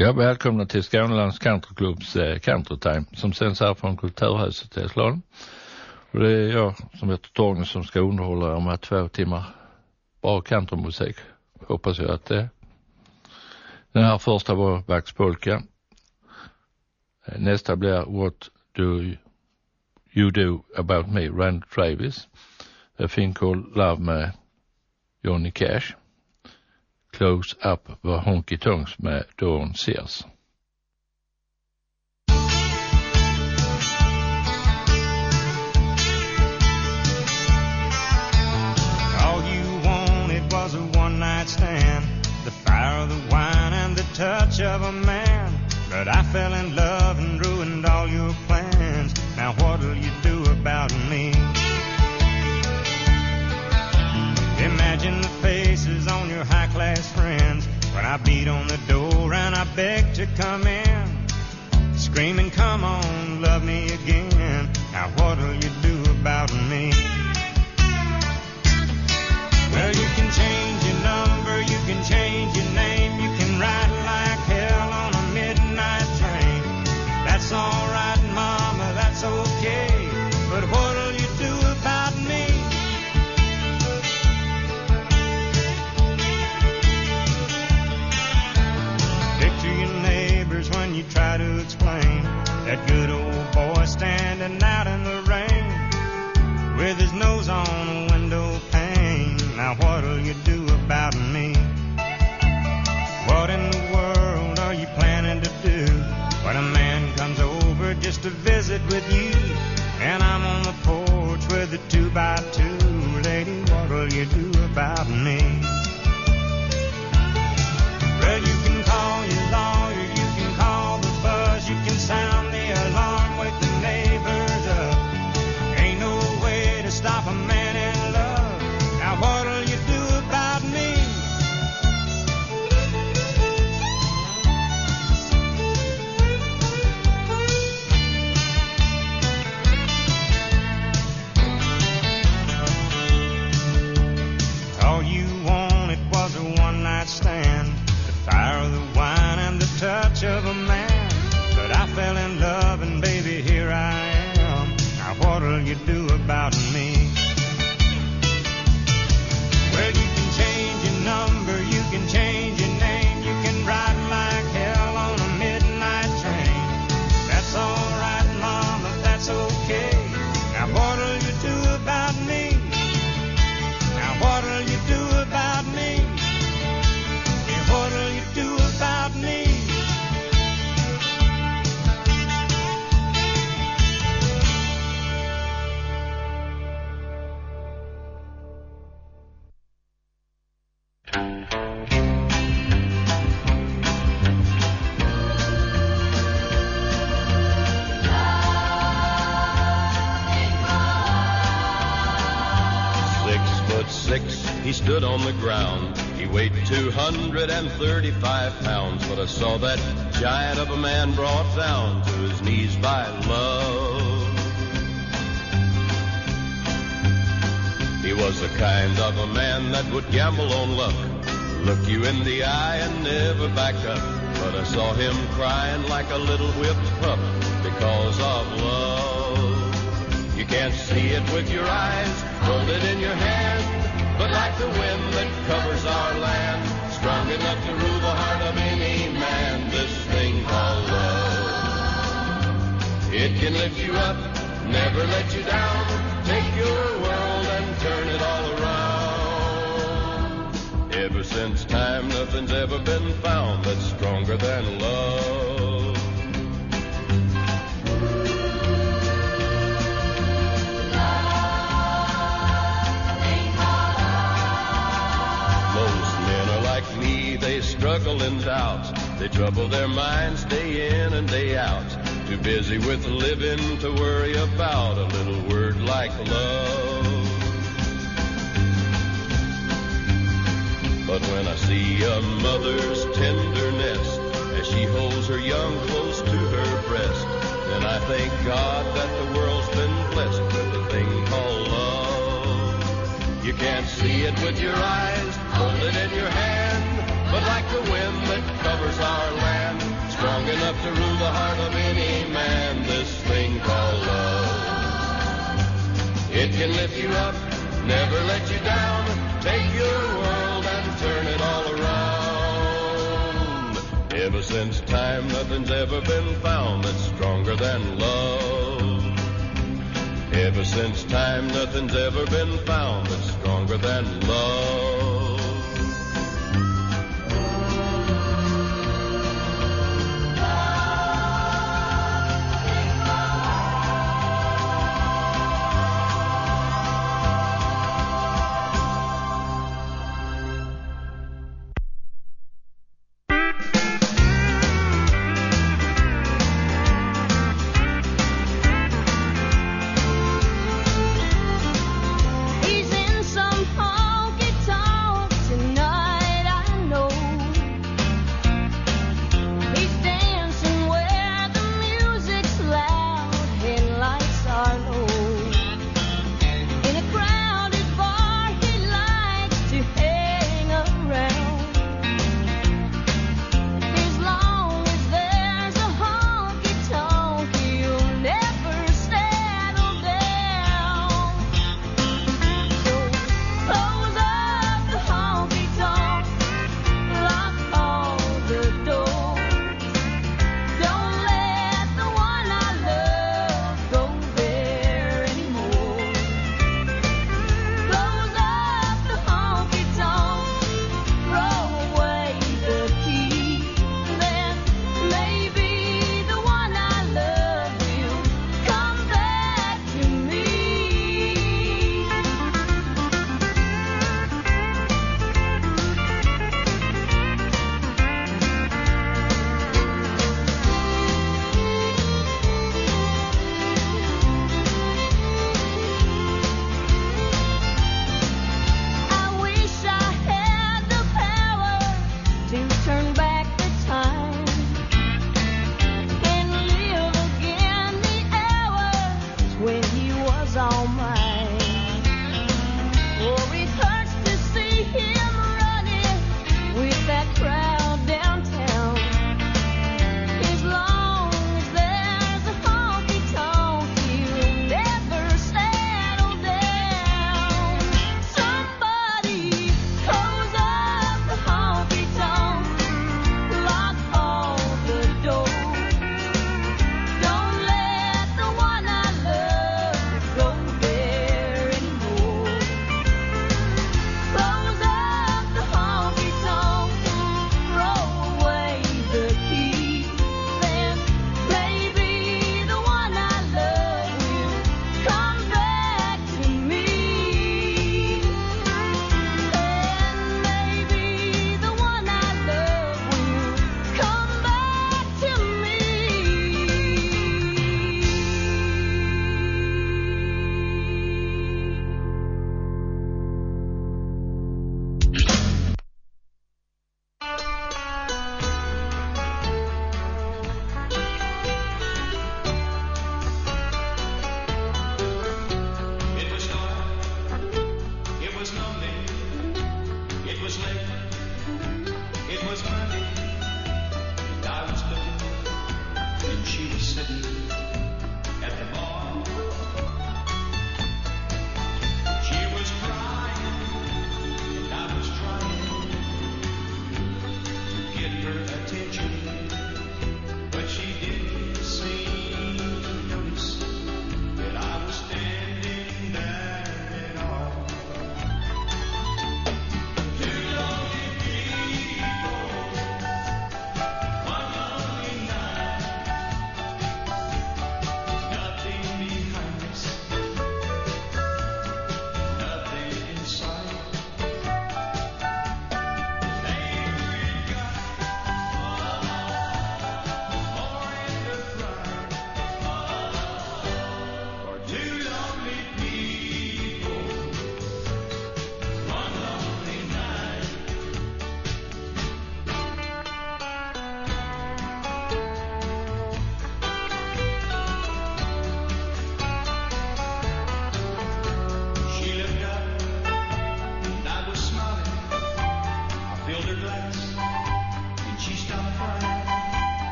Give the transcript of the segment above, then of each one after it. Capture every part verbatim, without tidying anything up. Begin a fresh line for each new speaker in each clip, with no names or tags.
Ja, välkomna till Skånelands Countryklubbs eh, Country Time som sänds här från Kulturhuset i Hässleholm. Och det är jag som heter Torgny som ska underhålla om här två timmar bra countrymusik. Hoppas jag att det är. Den här första var Vax Polka. Nästa blir What Do You Do About Me, Randy Travis. A Thing Called Love med Johnny Cash. Close Up var Honky Tonks med Dawn Sears.
All you wanted was a one-night stand, the fire of the wine and the touch of a man. But I fell in love and ruined all your plans. Now what'll you do about me? Imagine the faces on your high-class friends when I beat on the door and I beg to come in, screaming, come on, love me again. Now what'll you do about me? Well, you can change your number, you can change your name, you can ride like hell on a midnight train. That's all right, mama, that's okay, but what'll you do about me? Picture your neighbors when you try to explain that good old boy standing out in the rain with his nose on a window pane. Now what'll you do about me? What in the world are you planning to do when a man comes over just to visit with you and I'm on the porch with a two by two? Lady, what'll you do about me? Well, you can call your lawyer, you can call the buzz, you can sound the alarm, wake the neighbors up. Ain't no way to stop a man in love. Now what'll you do about me? All you wanted was a one-night stand, fire of the wine and the touch of a man. But I fell in love and baby, here I am. Now what'll you do about me? Well, you can change your number, you can change your name, you can ride like hell on a midnight train. That's all right, mama, that's okay. Now what'll you do about me? Now what'll you do about me? What'll you do about me?
Six foot six, he stood on the ground. He weighed two hundred thirty-five pounds, but I saw that giant of a man brought down to his knees by love. He was the kind of a man that would gamble on luck, look you in the eye and never back up. But I saw him crying like a little whipped pup because of love. You can't see it with your eyes, hold it in your hand, but like the wind that covers our land, strong enough to rule the heart of any man, this thing called love. It can lift you up, never let you down, take your world and turn it all around. Ever since time, nothing's ever been found that's stronger than love. They struggle in doubt, they trouble their minds day in and day out, too busy with living to worry about a little word like love. But when I see a mother's tenderness as she holds her young close to her breast, then I thank God that the world's been blessed with a thing called love. You can't see it with your eyes, hold it in your hand, but like the wind that covers our land, strong enough to rule the heart of any man, this thing called love. It can lift you up, never let you down, take your world and turn it all around. Ever since time, nothing's ever been found that's stronger than love. Ever since time, nothing's ever been found that's stronger than love.
He's in some honky tonk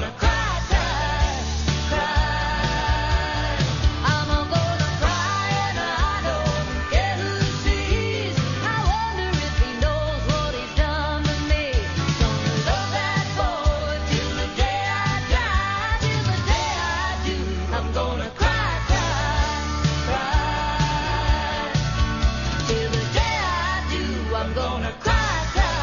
gonna cry, cry, cry. I'm gonna cry and I don't care who sees. I wonder if he knows what he's done to me. Gonna love that boy till the day I die, till the day I do. I'm gonna cry, cry, cry. Till the day I do, I'm gonna cry, cry, cry.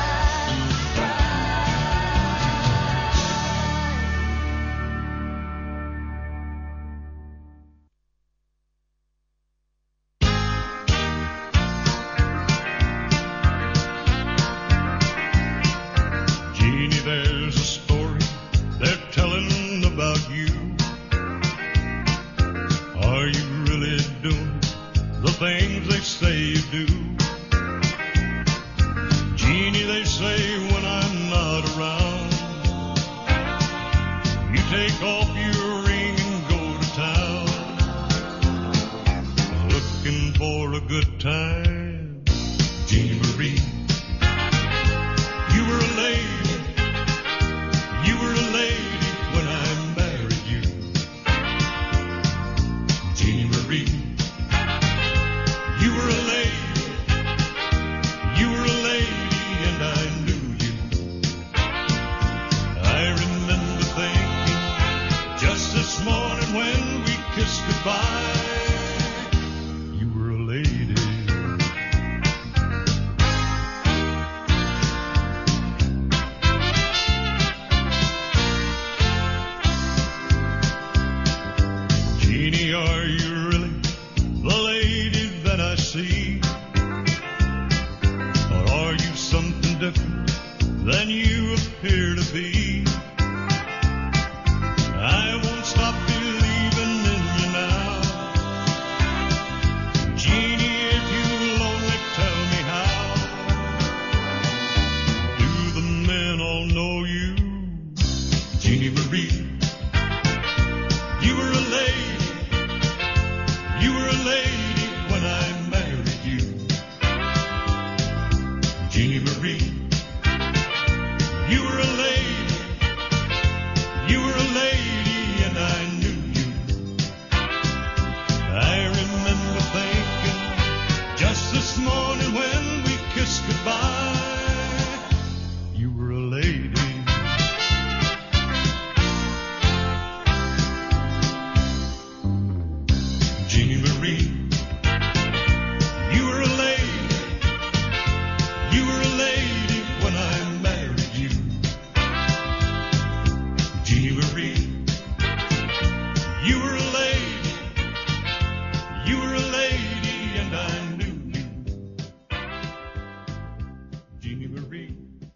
Jeannie, there's a story they're telling about you. Are you really doing the things they say you do? Jeannie, they say when I'm not around, you take off your ring and go to town, looking for a good time. Jeannie Marie, you were a lady, you were a lady when I married you. Jeannie Marie, you were a lady, you were a lady and I knew you. I remember thinking just this morning when we kissed goodbye, you were a lady. Jeannie, are you really the lady that I see? Or are you something different than you appear to be? I won't stop believing in you now. Jeannie, if you'll only tell me how, do the men all know you? Jeannie Marie, you were a lady, you were a lady when I married you. Jeannie Marie, you were a lady, you were a lady and I knew you. I remember thinking just this morning when we kissed goodbye, you were a lady. Jeannie Marie, you were a lady, you were a lady when I married you. Jeannie Marie, you were a lady, you were a lady and I knew you. Jeannie Marie.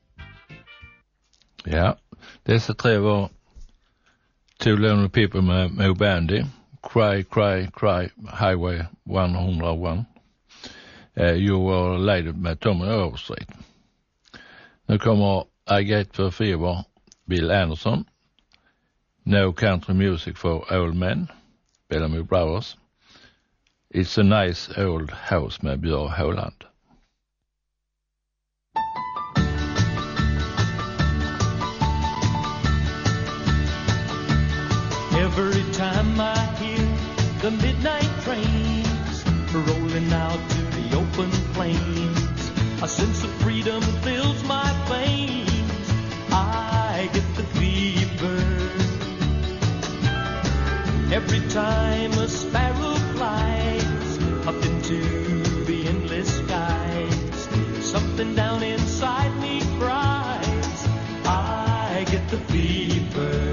Ja, dessa tre var Two Lonely People med Mo Bandy, Cry, Cry, Cry, Highway one oh one. Uh, you Were Lady med Tommy Overstreet. Nu kommer I Get for Fever, Bill Anderson. No Country Music for Old Men, Bellamy Brothers. It's a Nice Old House med Björn Håland.
Every time I hear the midnight trains rolling out to the open plains, a sense of freedom fills my veins. I get the fever every time a sparrow flies up into the endless skies. Something down inside me cries, I get the fever.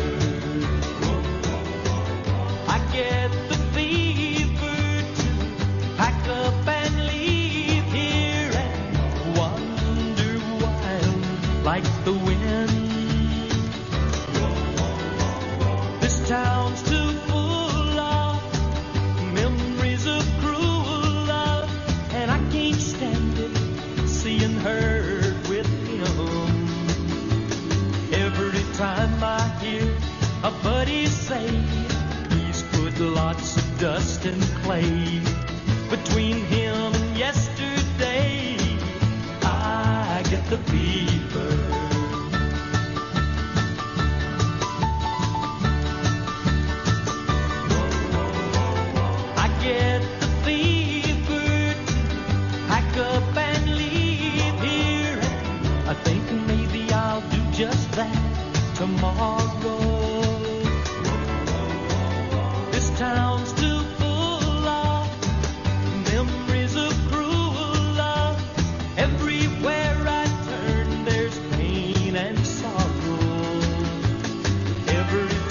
I get the fever to pack up and leave here and wander wild like the wind. This town's too full of memories of cruel love, and I can't stand it seeing her with him. Every time I hear a buddy say lots of dust and clay between him and yesterday, I get the fever.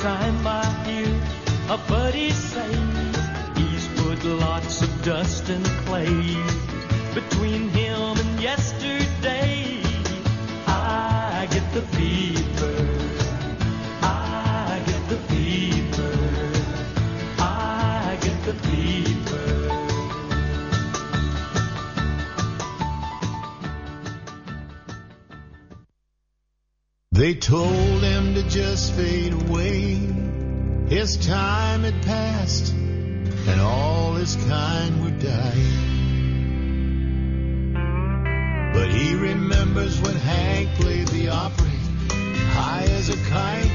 time I hear a buddy say he's put lots of dust and clay between him and yesterday, I get the fever. I get the fever. I get the fever.
They told him to just fade away. His time had passed, and all his kind would die. But he remembers when Hank played the Opry, high as a kite,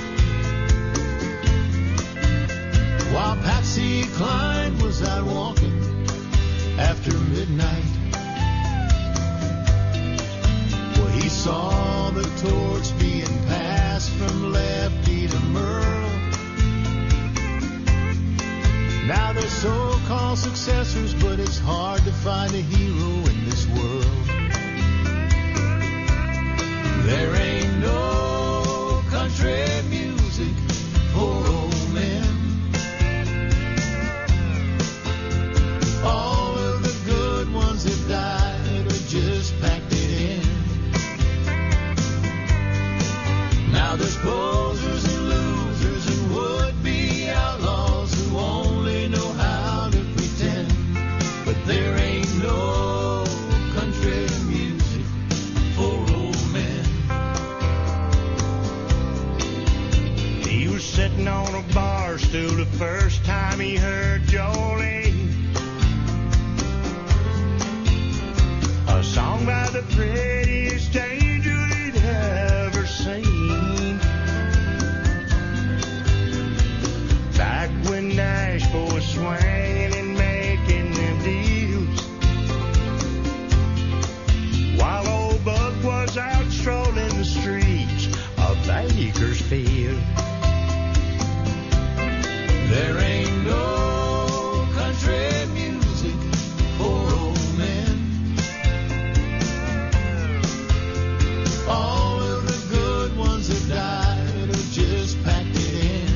while Patsy Cline was out walking after midnight. Well, he saw the torch being passed from Lefty to Merle. Now they're so-called successors, but it's hard to find a hero in this world. There ain't no country music for old men. All of the good ones have died or just packed it in. Now there's posers and losers and would-be outlaws who only know how to pretend. But there ain't no country music for old men.
He was sitting on a bar stool the first time he heard Jolene, a song by the prettiest angel he'd ever seen. Back when Nashville was swinging and making them deals, while old Buck was out strolling the streets of Bakersfield.
There ain't no country music for old men. All of the good ones have died or just packed it in.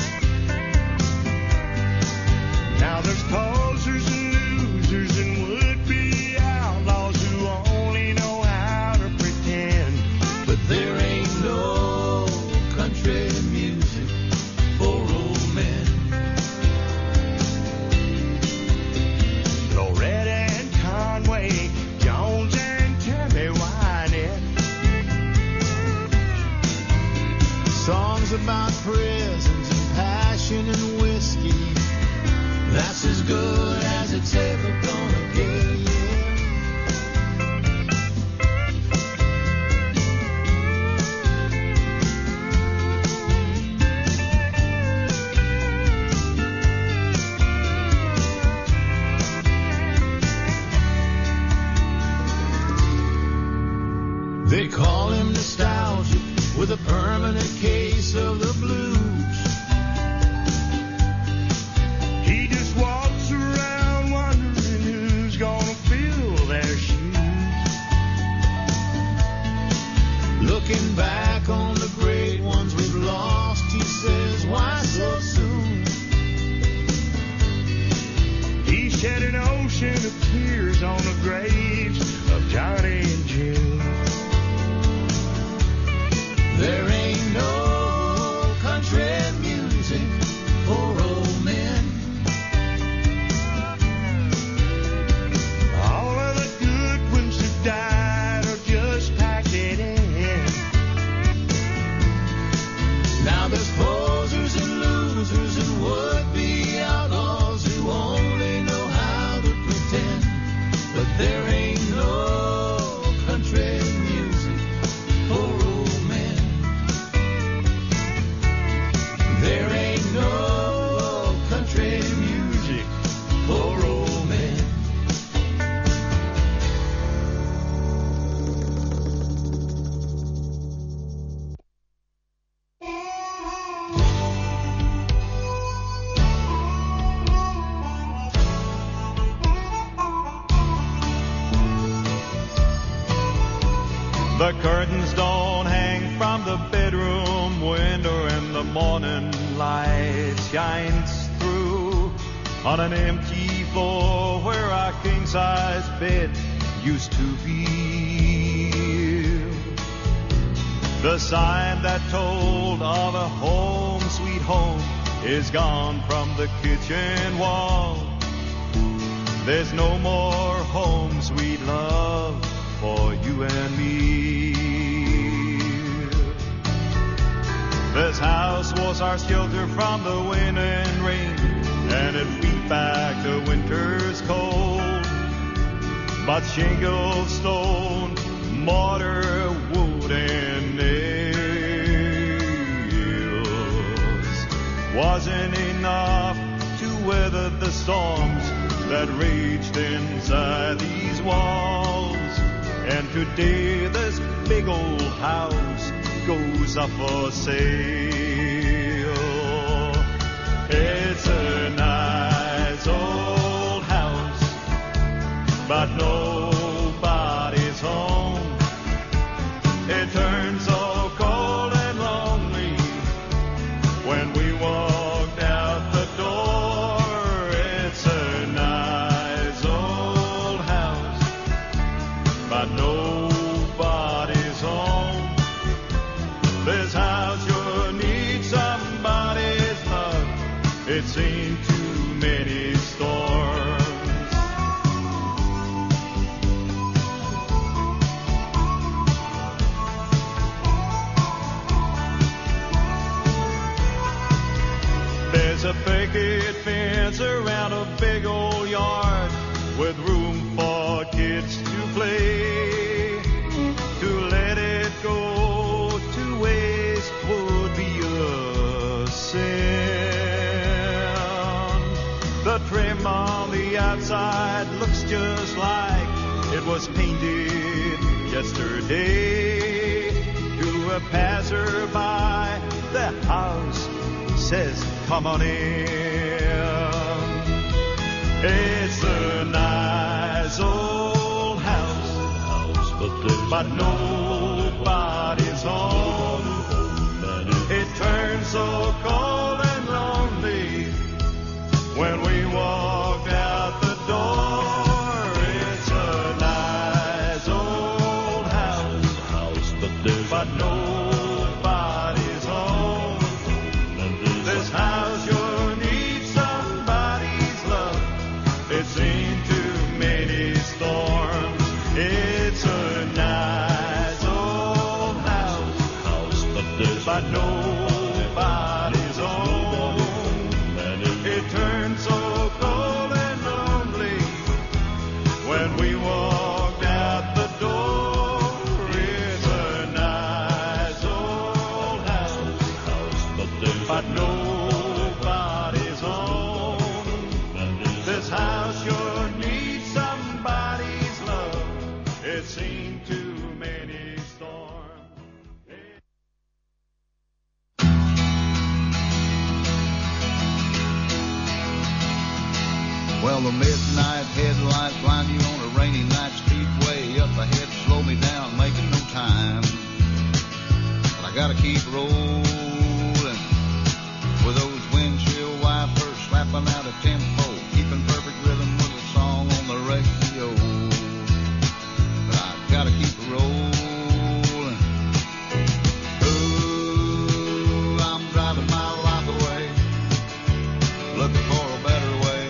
Now there's posers and losers and would-be outlaws who only know how to pretend.
But there ain't no country music for old men.
Loretta and Conway, Jones and Tammy Wynette,
Songs about prisons and passion and whiskey, that's as good as it's ever gonna get. They call him nostalgic with a permanent case of the blues.
he just walks around wondering who's gonna fill their shoes.
Looking back on the great ones we've lost, he says, why so soon?
He shed an ocean of tears on the graves of Johnny and June.
There ain't no country music for old men.
All of the good ones have died or just packed it in.
Now there's posers and losers and would-be outlaws who only know how to pretend. But there ain't no country music for old men. There ain't no country music for old men.
The curtains don't hang from the bedroom window, and
the morning light shines through on an empty floor where our king-size bed used to be. The sign that told of a home, sweet home, is gone from the kitchen wall. There's no more home, sweet love, for you and me. This house was our shelter from the wind and rain, and it beat back the winter's cold. But shingle, stone, mortar, wood, and nails wasn't enough to weather the storms that raged inside these walls. And today this big old house goes up for sale. It's a nice old house, but nobody's home. It turns so cold and lonely when we walked out the door. It's a nice old house, but nobody's home. This house sure needs somebody's love. It's seen too many storms. There's a picket fence around a big old yard with room for kids to play. To let it go to waste would be a sin. The trim on the outside looks just like it was painted yesterday. To a passerby, the house says, come on in. It's a nice old house, but, but nobody's home. It turns so cold and lonely when we walked out the door. It's a nice old house, but nobody's home. This house sure needs somebody's love. It's seen too many storms. It's a nice old house, but nobody's home. It turns so cold and lonely when we walked out the door. It's a nice old house, but nobody's home. This house sure needs somebody's love. It's seen too many storms.
Well, the midnight headlights blind you on a rainy night, speedway up ahead, slow me down, making no time. But I gotta keep rolling with those windshield wipers slapping out a tempo, keeping perfect rhythm with a song on the radio. But I gotta keep rolling. Ooh, I'm driving my life away, looking for a better way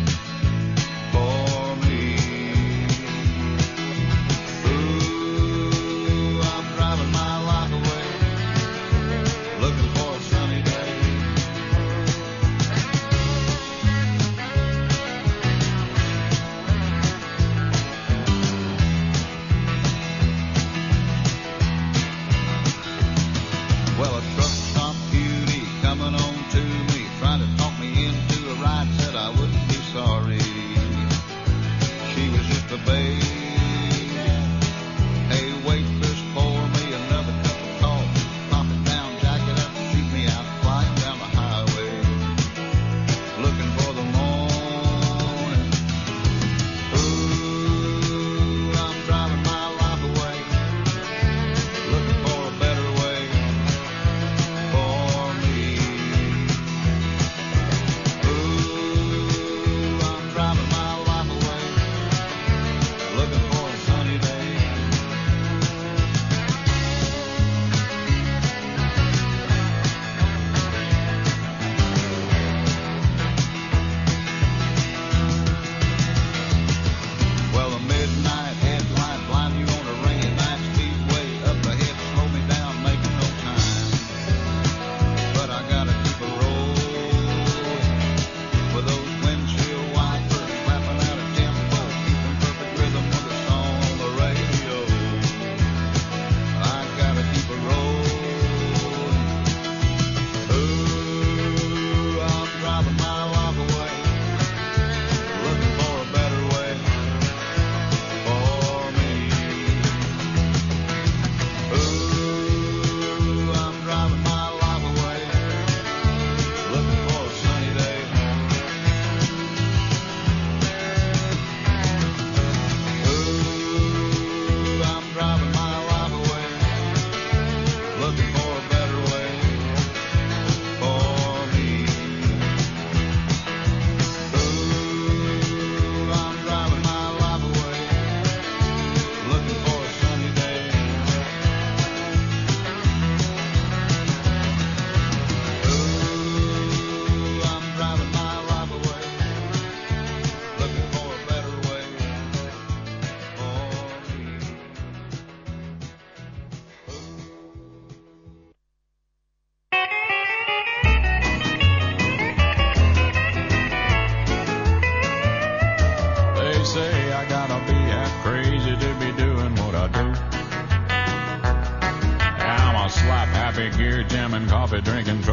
for me. Ooh, I'm driving my life away,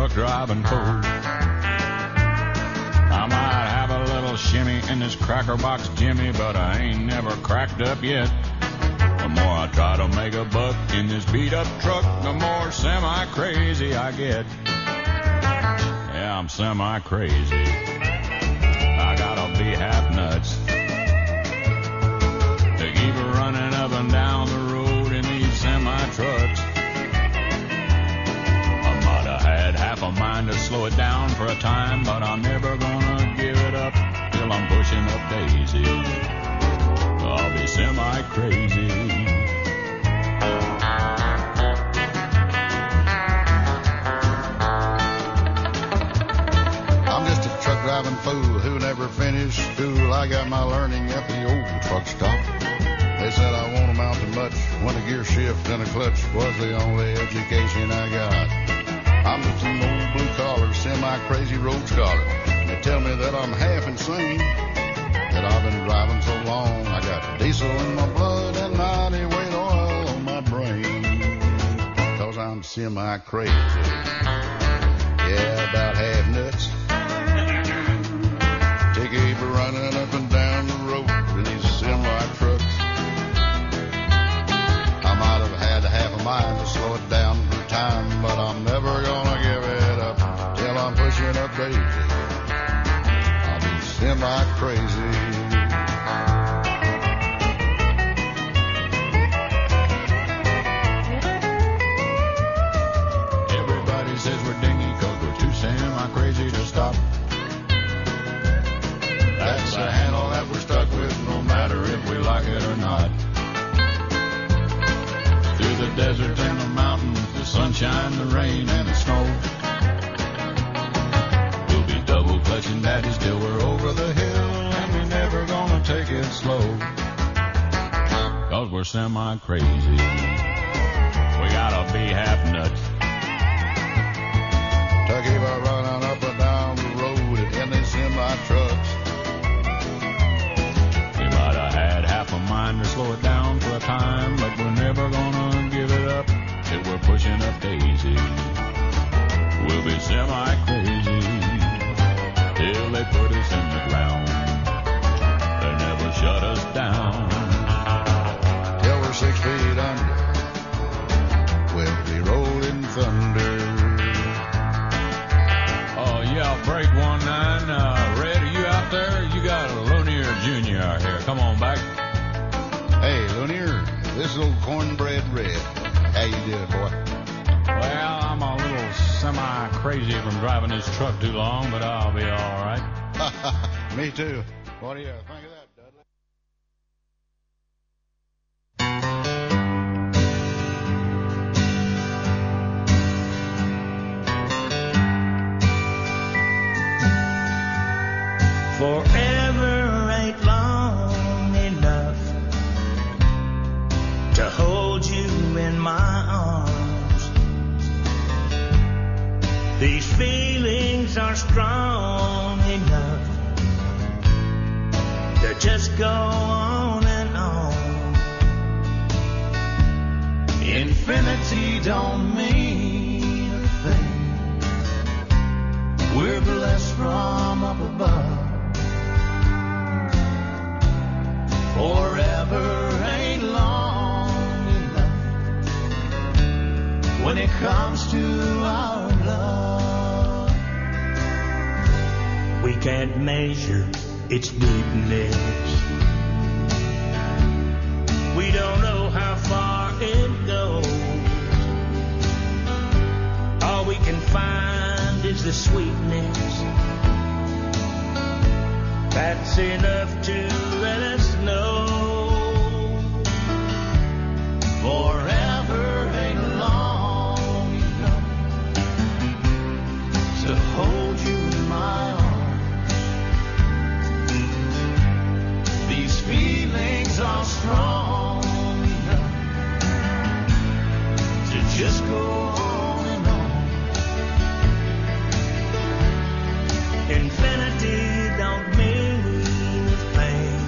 truck driving fool. I might have a little shimmy in this cracker box Jimmy, but I ain't never cracked up yet. The more I try to make a buck in this beat up truck, the more semi-crazy I get. Yeah, I'm semi-crazy. I gotta be half nuts to keep running up and down the road in these semi-trucks. I might have had half a mind to slow it down for a time, but I'm never gonna give it up till I'm pushing up daisies. I'll be semi-crazy.
I'm just a truck driving fool who never finished school. I got my learning at the old truck stop. They said I won't amount to much when a gear shift and a clutch was the only education I got. I'm just an old blue-collar, semi-crazy road scholar. They tell me that I'm half insane, that I've been driving so long. I got diesel in my blood and ninety weight oil on my brain, 'cause I'm semi-crazy. Yeah, about half nuts. Take a running up and down the road in these semi-trucks. I might have had half a mind to slow it down for time, but I'm never gonna give it up till I'm pushing up daisy. I'll be semi-crazy.
Everybody says we're dingy 'cause we're too semi-crazy to stop. That's the handle that we're stuck with, no matter if we like it or not. Through the desert and the mountains, the sunshine, the rain, and the snow, we'll be double clutching daddies till we're over the hill, and we're never gonna take it slow, 'cause we're semi-crazy. We gotta be half nuts
to keep on running up and down the road in these semi-trucks.
Might have had half a mind to slow it down for a time, but we're never gonna give it up till we're pushing up daisy. We'll be semi-crazy till they put us in the ground. They never shut us down.
Till we're six feet under, we'll be rolling thunder.
Oh yeah, break one nine. Uh, Red, are you out there? You got a Lonier Junior out here. Come on back.
Hey, Lonier, this is old cornbread Red. How you doing, boy?
Well, I'm a little semi-crazy from driving this truck too long, but I'll be all right.
Me too. What do you think of that, Dudley?
Forever ain't long enough to hold you in my arms. These feelings are strong enough to just go on and on. Infinity don't mean a thing. We're blessed from up above. Forever ain't long enough when it comes to our love. We can't measure its deepness. We don't know how far it goes. All we can find is the sweetness. That's enough to let us know. Forever ain't long enough to hold you in my arms. These feelings are strong enough to just go on and on. Infinity don't mean a thing.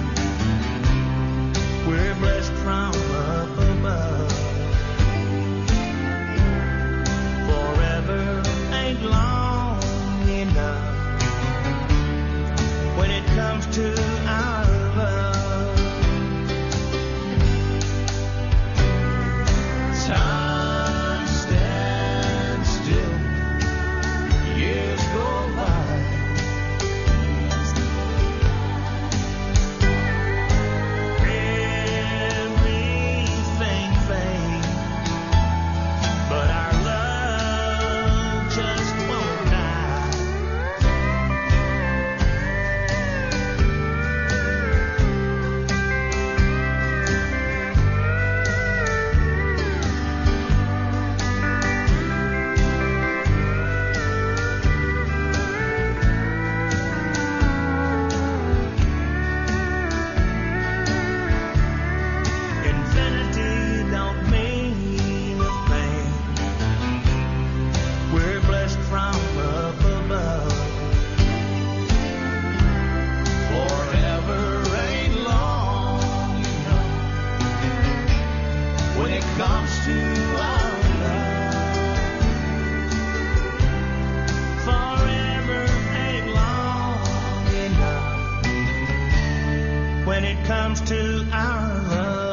it comes to our love.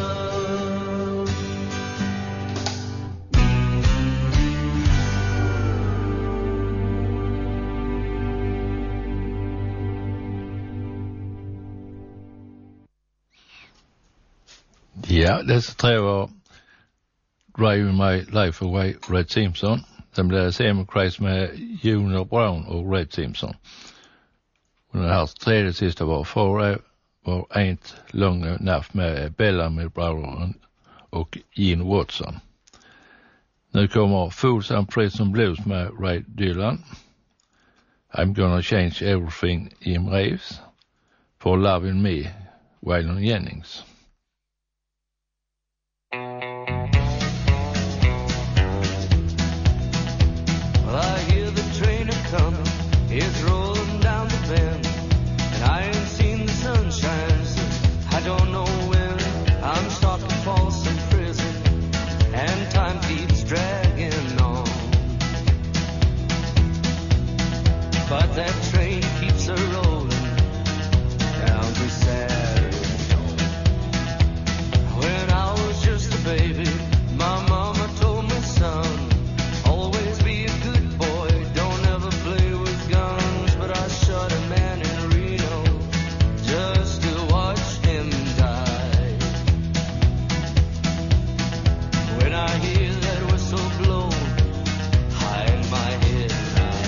Ja, dessa tre var Driving My Life Away, Red Simpson. Sen blev det Seymour Christ med Junior Brown och Red Simpson. Och den här tredje sista var Forever var Ain't Long Enough med Bellamy Brown och Gene Watson. Nu kommer Fools and Prison Blues med Ray Dylan. I'm Gonna Change Everything, Jim Reeves. For Loving Me, Waylon Jennings.
Well, I hear the train a-comin', it's rolling down the bend, and I ain't seen the sunshine, so I don't know when I'm stuck in Folsom Prison, and time keeps dragging on. But that train keeps a-rolling down to Saturday. When I was just a baby, my mama told me, son, always be a good boy, don't ever play with guns. But I shot a man in Reno just to watch him die. When I hear that whistle blow, hide my head and I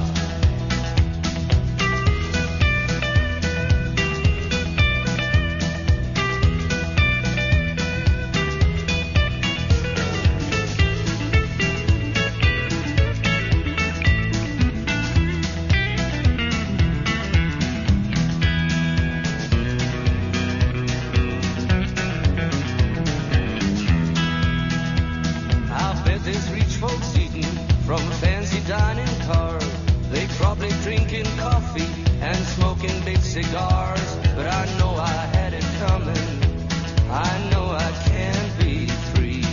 from a fancy dining car. They probably drinking coffee and smoking big cigars. But I know I had it coming, I know I can't be free.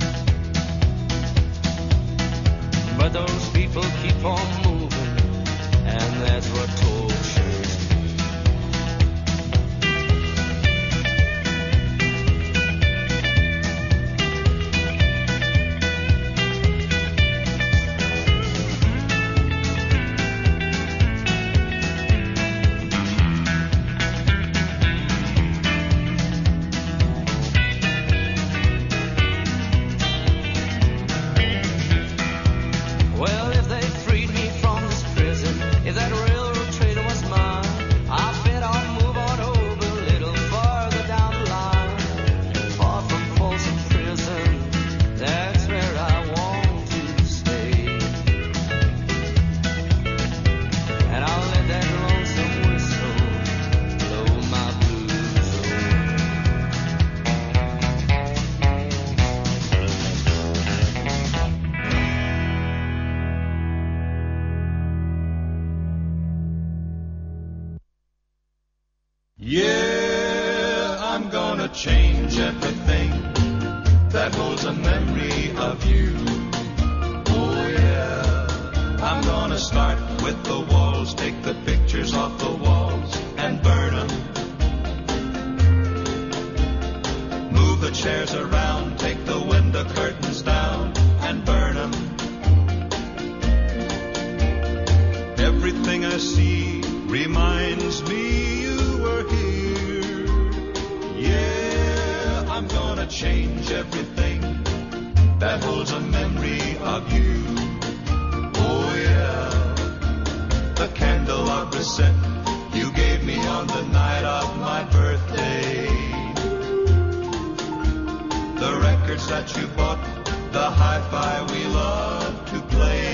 But those people keep on moving, and that's what tortures me. Well, if they freed me from this prison, if that railroad trader was mine, I bet I'd move on over a little farther down the line. Far from Folsom Prison, that's where I want to stay. And I'll let that lonesome whistle blow my blues away.
Yeah, I'm gonna change everything that holds a memory of you. Oh yeah, I'm gonna start with the walls, take the pictures off the walls and burn them. Move the chairs around, take the window curtains down and burn them. Everything I see reminds me you were here. Yeah, I'm gonna change everything that holds a memory of you. Oh yeah, the candelabra set you gave me on the night of my birthday. The records that you bought, the hi-fi we love to play.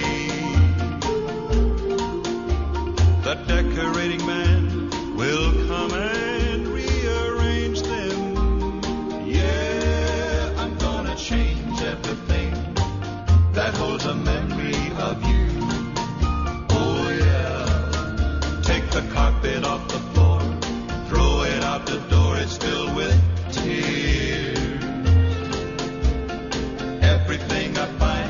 The decorating man will come and rearrange them. Yeah, I'm gonna change everything that holds a memory of you. Oh yeah, take the carpet off the floor, throw it out the door, it's filled with tears. Everything I find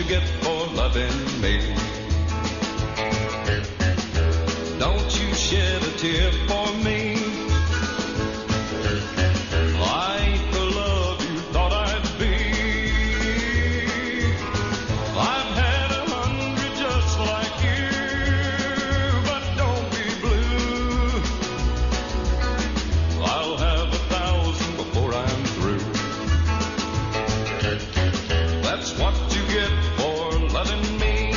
you get for loving me? Don't you shed a tear for me. I ain't the love you thought I'd be. I've had a hundred just like you, but don't be blue. I'll have a thousand before I'm through. That's what you get for loving me.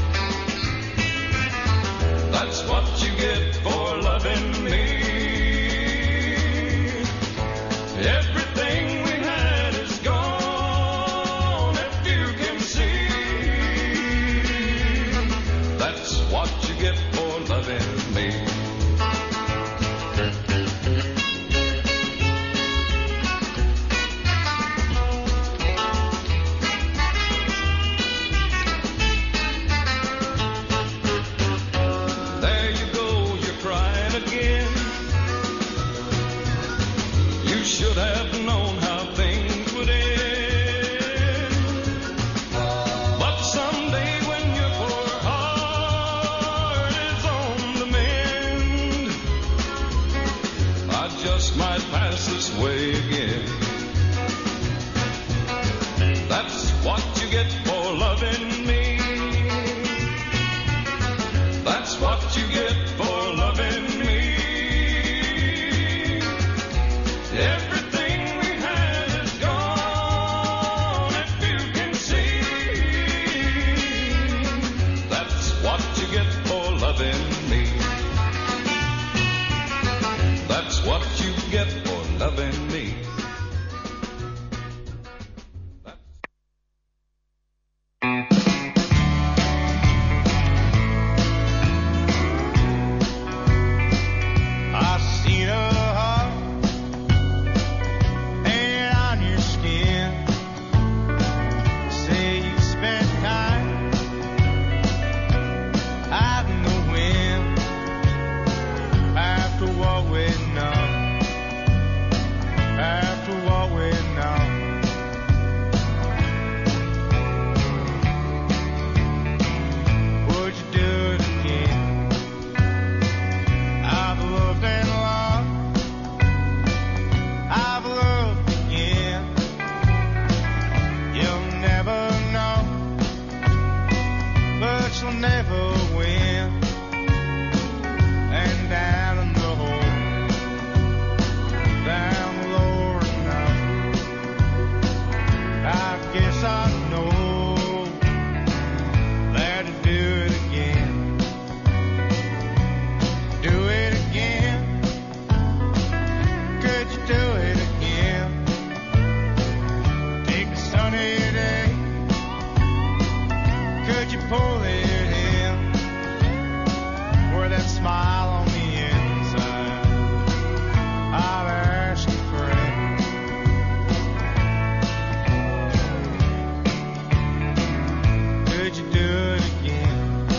That's what you get for loving me. Everything we had is gone, if you can see. That's what you get for loving me. There you go, you're crying again. You should have known how things would end. But someday when your poor heart is on the mend, I just might pass this way again. That's what you get for loving me. That's what you get for loving me. Everything we had is gone, if you can see. That's what you get for loving me. That's what you get for loving me.
I seen a heart hanging on your skin. Say you spent time out in the wind. After what we know, after what we know, would you do it again? I've loved and loved, I've loved again. You'll never know, but you'll never win. And down in the hole, down lower now, I guess I know that to do it again. Do it again. Could you do it again? Take a sunny day. Could you pull it in? Where that smile on the inside, I've asked you for it. Could you do it again?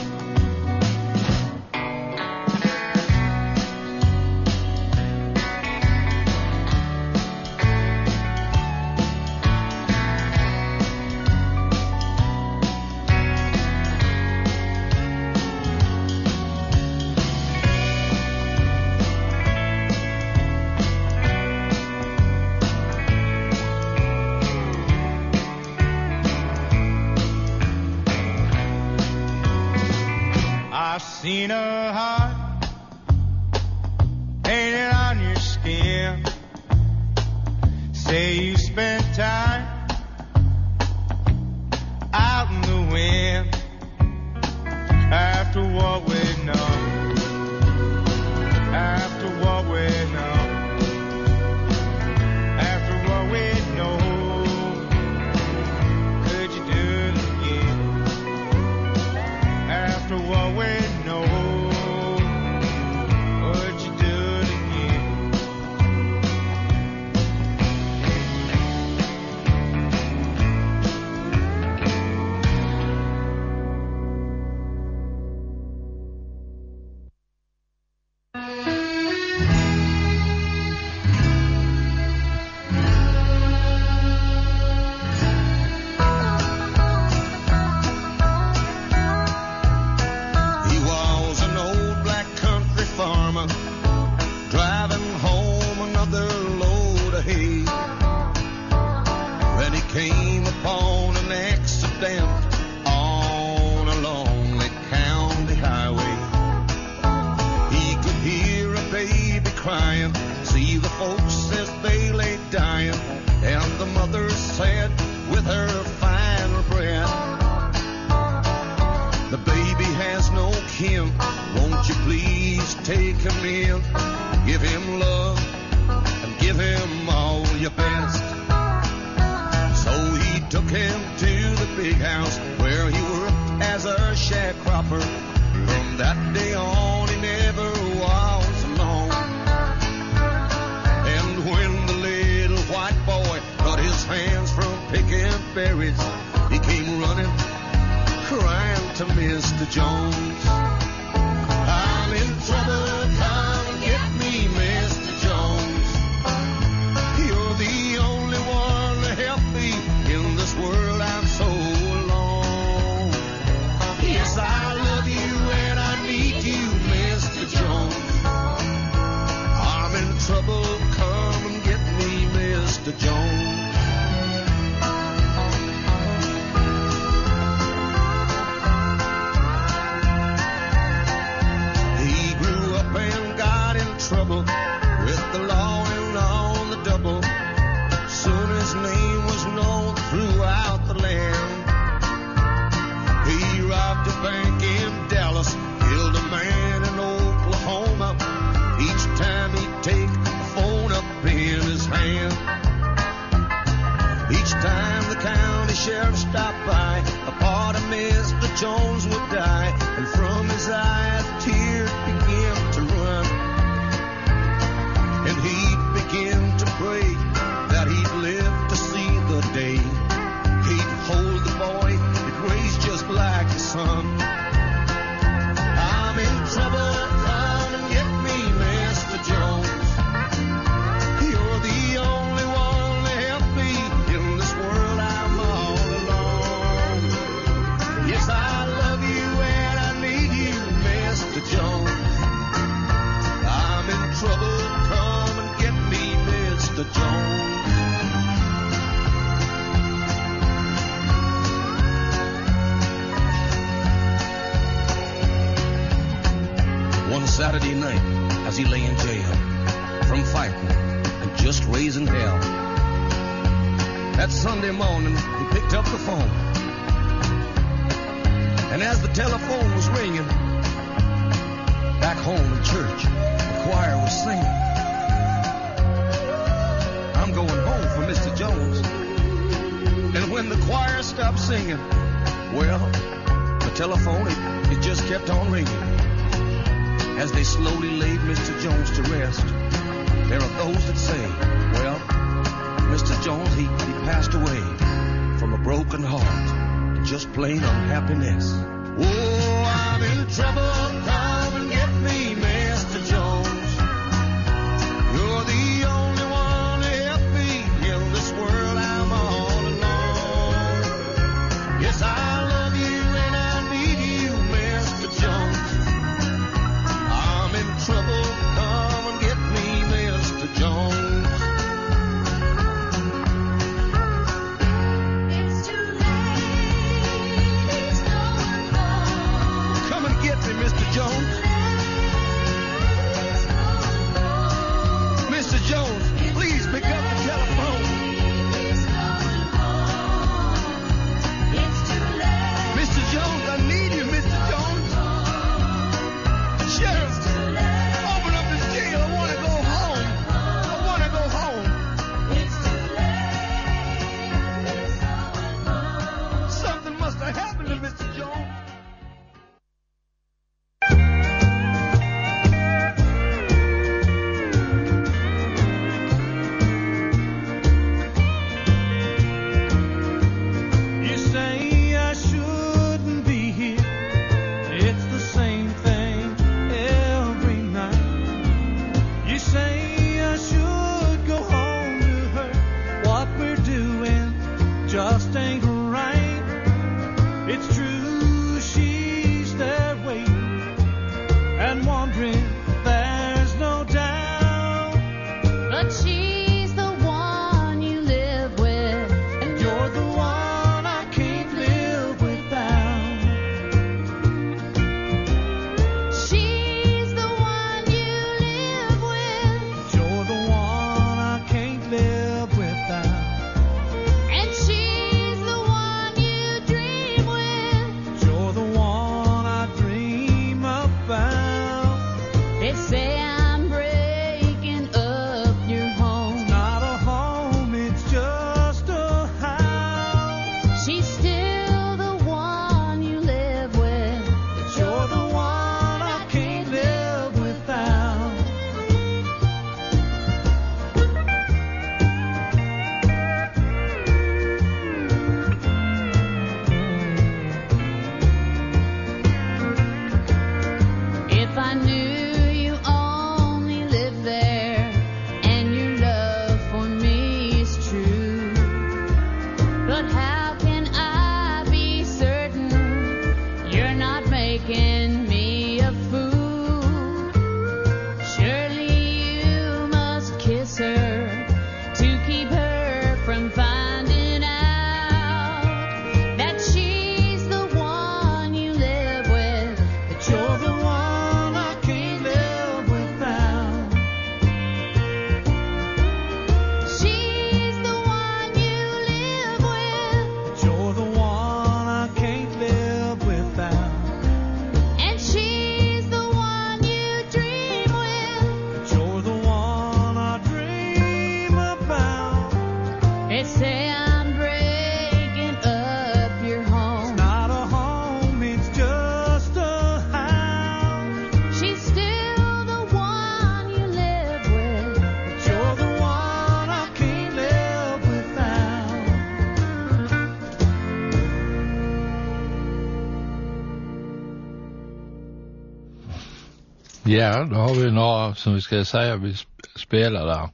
I seen a heart painted on your skin. Say you spent time out in the wind. After what we know, after what we know, after what we know, could you do it again? After what we know, would you do it again?
came upon an accident on a lonely county highway. He could hear a baby crying, see the folks as they lay dying, and the mother said with her final breath, the baby has no kin, won't you please take him in, give him love and give him all your best. So he took him to the big house where he worked as a sharecropper. From that day on he never was alone. And when the little white boy cut his hands from picking berries, he came running, crying to Mister Jones. I'm in trouble, come and get me, Mister Jones. You're the only one to help me in this world, I'm so alone. Yes, I love you and I need you, Mister Jones. I'm in trouble, come and get me, Mister Jones. Trouble with the law and on the double. Soon his name was known throughout the land. He robbed a bank in Dallas, killed a man in Oklahoma. Each time he'd take the phone up in his hand. Each time the county sheriff stopped by, a part of Mister Jones would die, and from his eyes tears began to run. And he'd begin to pray that he'd live to see the day he'd hold the boy that raised just like his son. I'm in trouble, come and get me, Mister Jones. You're the only one to help me in this world, I'm all alone. Yes, I love you and I need you, Mister Jones. I'm in trouble, Mister Jones. One Saturday night, as he lay in jail, from fighting and just raising hell, that Sunday morning he picked up the phone, and as the telephone was ringing, back home in church, the choir was singing, I'm going home for Mister Jones. And when the choir stopped singing, well, the telephone, it, it just kept on ringing. As they slowly laid Mister Jones to rest, there are those that say, well, Mister Jones, he, he passed away from a broken heart and just plain unhappiness. Oh, I'm in trouble, come and get me, Mister Jones. You're the only one to help me in this world, I'm all alone. Yes, I love you and I need you, Mister Jones. I'm in trouble, come and get me, Mister Jones. It's too late, he's going home. Come and get me, Mister Jones. Mister Jones, please pick up the telephone. Mister Jones, I need you, Mister Jones. Sheriff, open up this jail. I want to go home. I want to go home. Something must have happened to Mister Jones.
You say I shouldn't be here. It's the same thing every night. You say I should go home to her. What we're doing just ain't right. It's true, she's there waiting and wondering, there's no doubt.
But she's the one you live with, and
You're the
But how can I be certain you're not making me a fool? Surely you must kiss her to keep her from finding out that she's the one you live with, but you're the one I can't live without. She's the one you live with,
But you're the one I can't live without.
and she's the one you dream with.
But you're the one I dream about.
They say I'm breaking up your home.
Not a home, it's just a house.
She's still the one you live with.
But you're the one I can't live without.
Ja, då har vi några som vi ska säga vi sp- spelar där.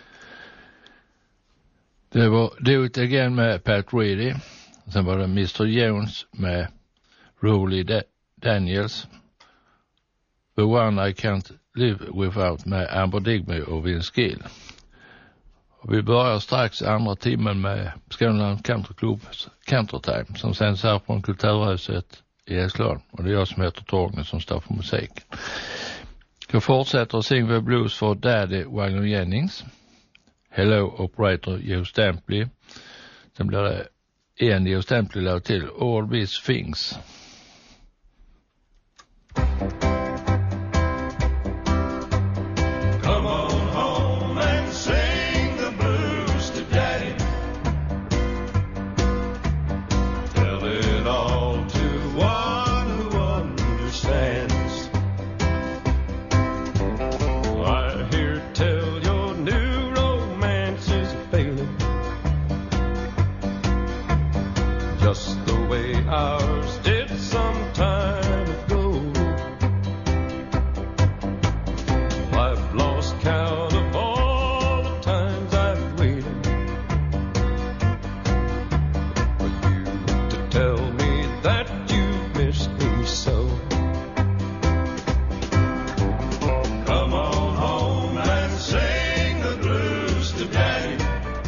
Det var Do It Again med Pat Reedy. Sen var det mister Jones med Rolly Da- Daniels. The One I Can't Live Without med Amber Digby och Vince Gill. Och vi börjar strax andra timmen med Skåneland Country Clubs Country Time som sänds här från Kulturhuset i Hässleholm. Och det är jag som heter Torgny som står för musik. Jag fortsätter att sing the blues för Daddy Wagon Jennings. Hello Operator Joe Stampley. Sen blir det en Joe Stampley-låt till, All These Things.
Come on home and sing the blues to Daddy. Tell it all to one who understands. I hear tell your new romance is failing, just the way ours did some time ago. I've lost count of all the times I've waited for you to tell me that you miss me so. Come on home and sing the blues to Daddy.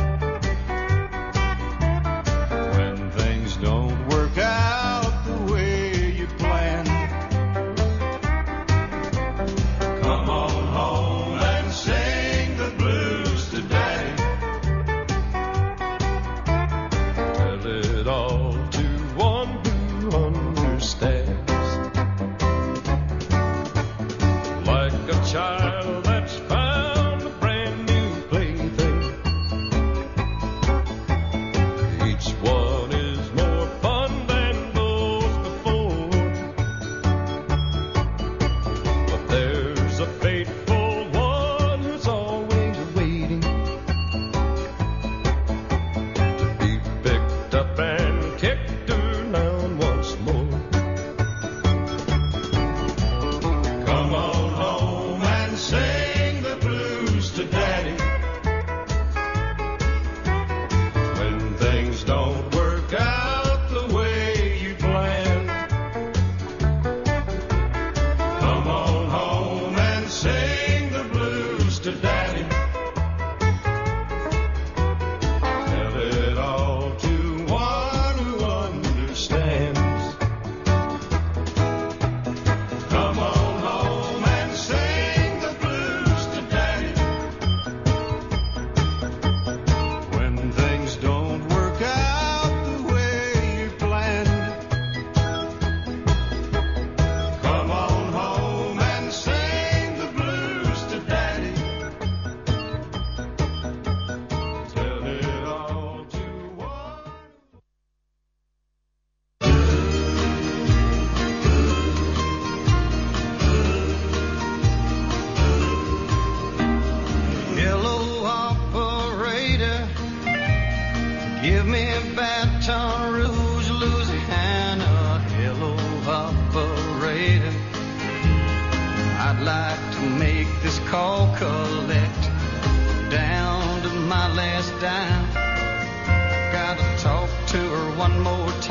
When things don't work out the way you planned, come on home and sing the blues to Daddy. Tell it all to one who understands. Like a child that's found a brand new plaything, each one is more fun than those before. But there's a faithful one who's always waiting to be picked up and kicked around once more. Come on home and sing the blues to Daddy. When things don't work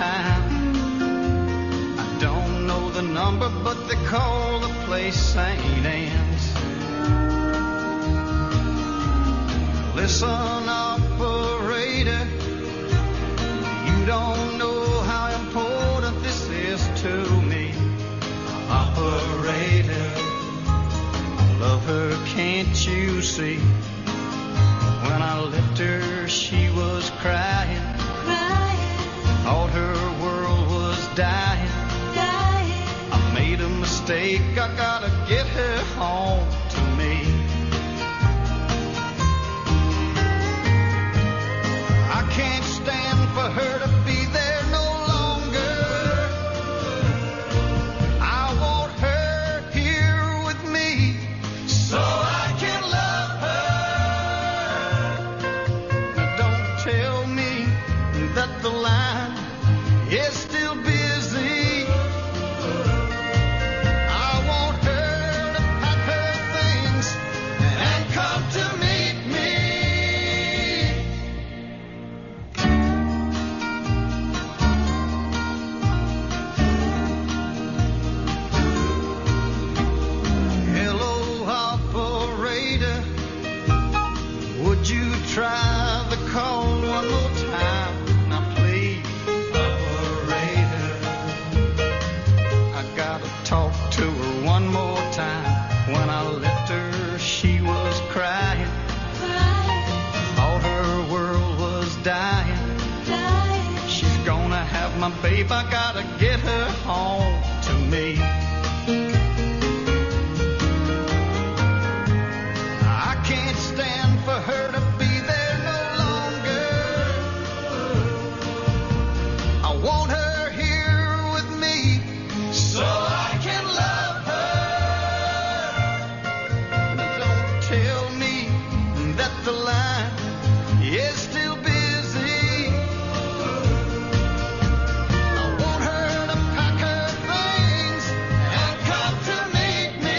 time. I don't know the number, but they call the place Saint Anne's. Listen, operator, you don't know how important this is to me. Operator, I love her, can't you see? When I left her, she was crying, crying. Thought her world was dying, dying. I made a mistake, I gotta get her home to me. I can't stand for her to be there no longer. I want her here with me so I can love her. Don't tell me that the line is still busy. I want her to pack her things and come to meet me. Hello, operator, would you try the call one more time? Now please, operator, I gotta talk to her one more time. When I left her, she was crying, thought her world was dying, dying. She's gonna have my babe, I gotta get her home to me. I can't stand for her to be there no longer. I want her here with me so I can love her. Don't tell me that the line is still busy. I want her to pack her things and come to meet me.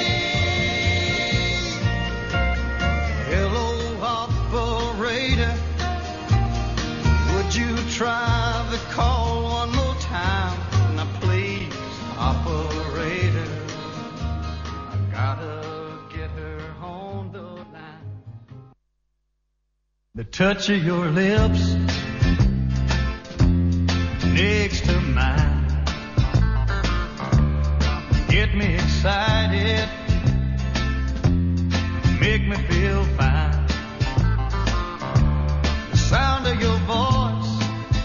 Hello, operator, would you try the call one more time? Now please, operator, I gotta get her on the line. The touch of your lips next to mine get me excited, make me feel fine. The sound of your voice,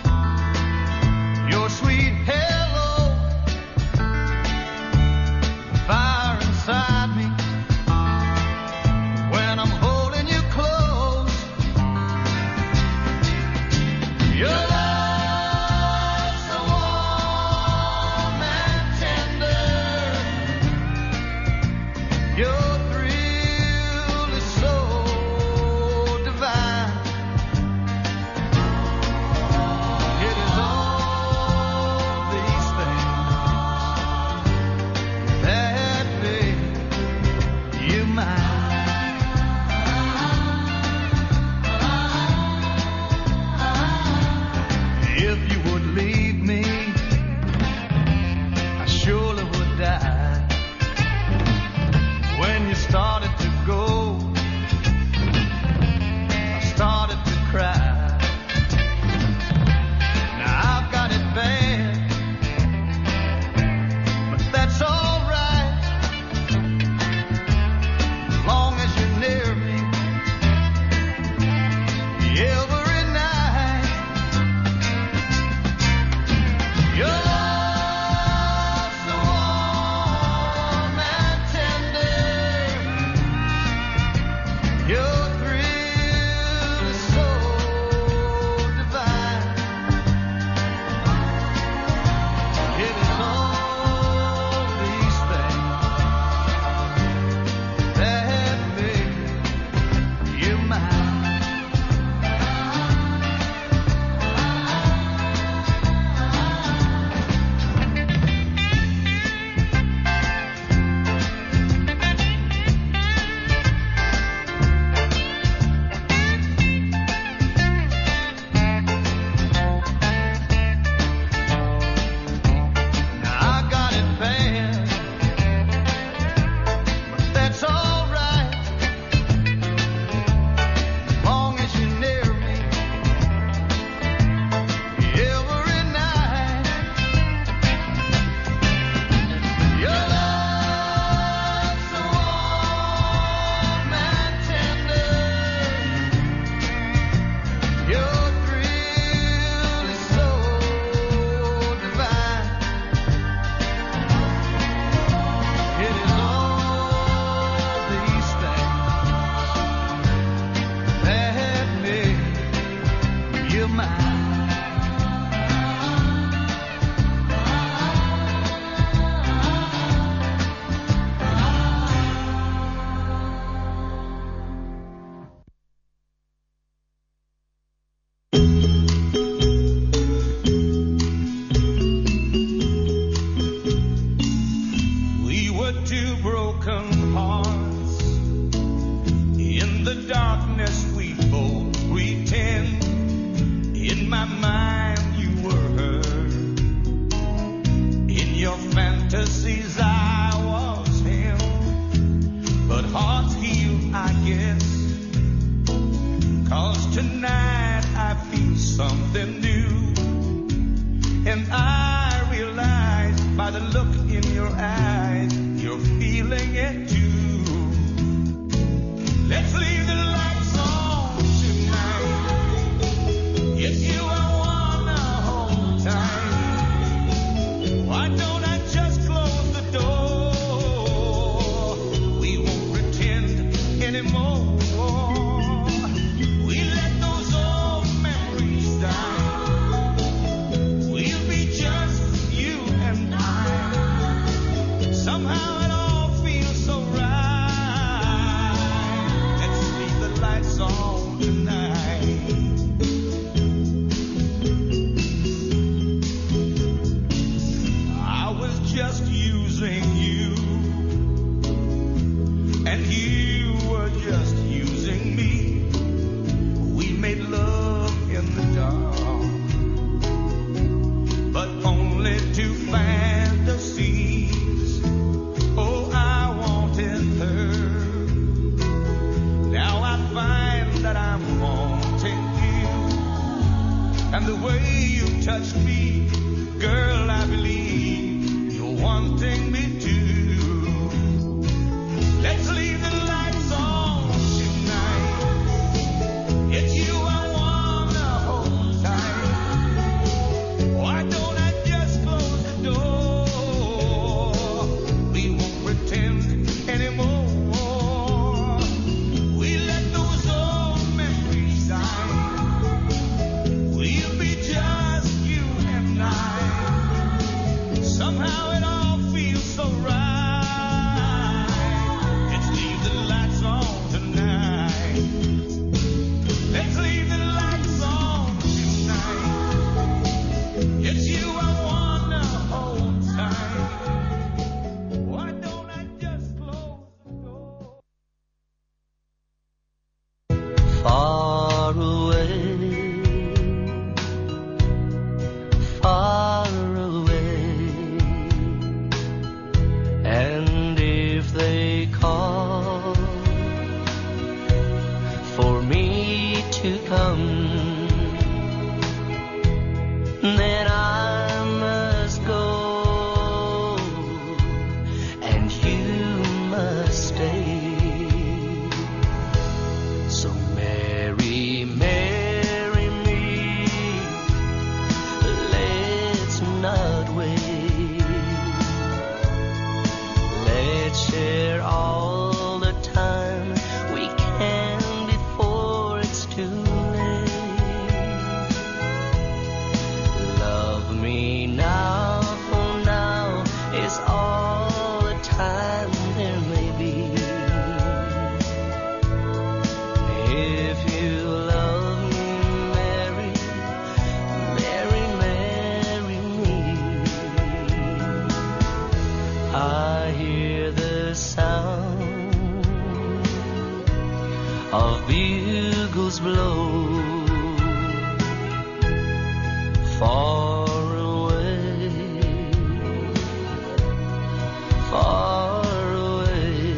your sweet hello, fire inside me when I'm holding you close. Your love so warm and tender, your thrill is so divine.
ask me, girl, I believe you're wanting me to. Let's leave the lights on tonight. It's you I wanna hold tight. Why don't I just close the door? We won't pretend anymore. We let those old memories die. We'll be just you and I. Somehow it all feels so right. Let's leave the lights on tonight. Let's leave the lights on tonight. It's you I wanna hold tight. Why don't I just close the door?
Far away, far away, and if they call for me to come, then I must go, and you must stay. So marry, marry me, let's not wait. Let's share all the time we can before it's too late. Love me now, for now is all the time there may be. If you love me, marry, marry, marry me. I hear the sound of bugles blow far away, far away,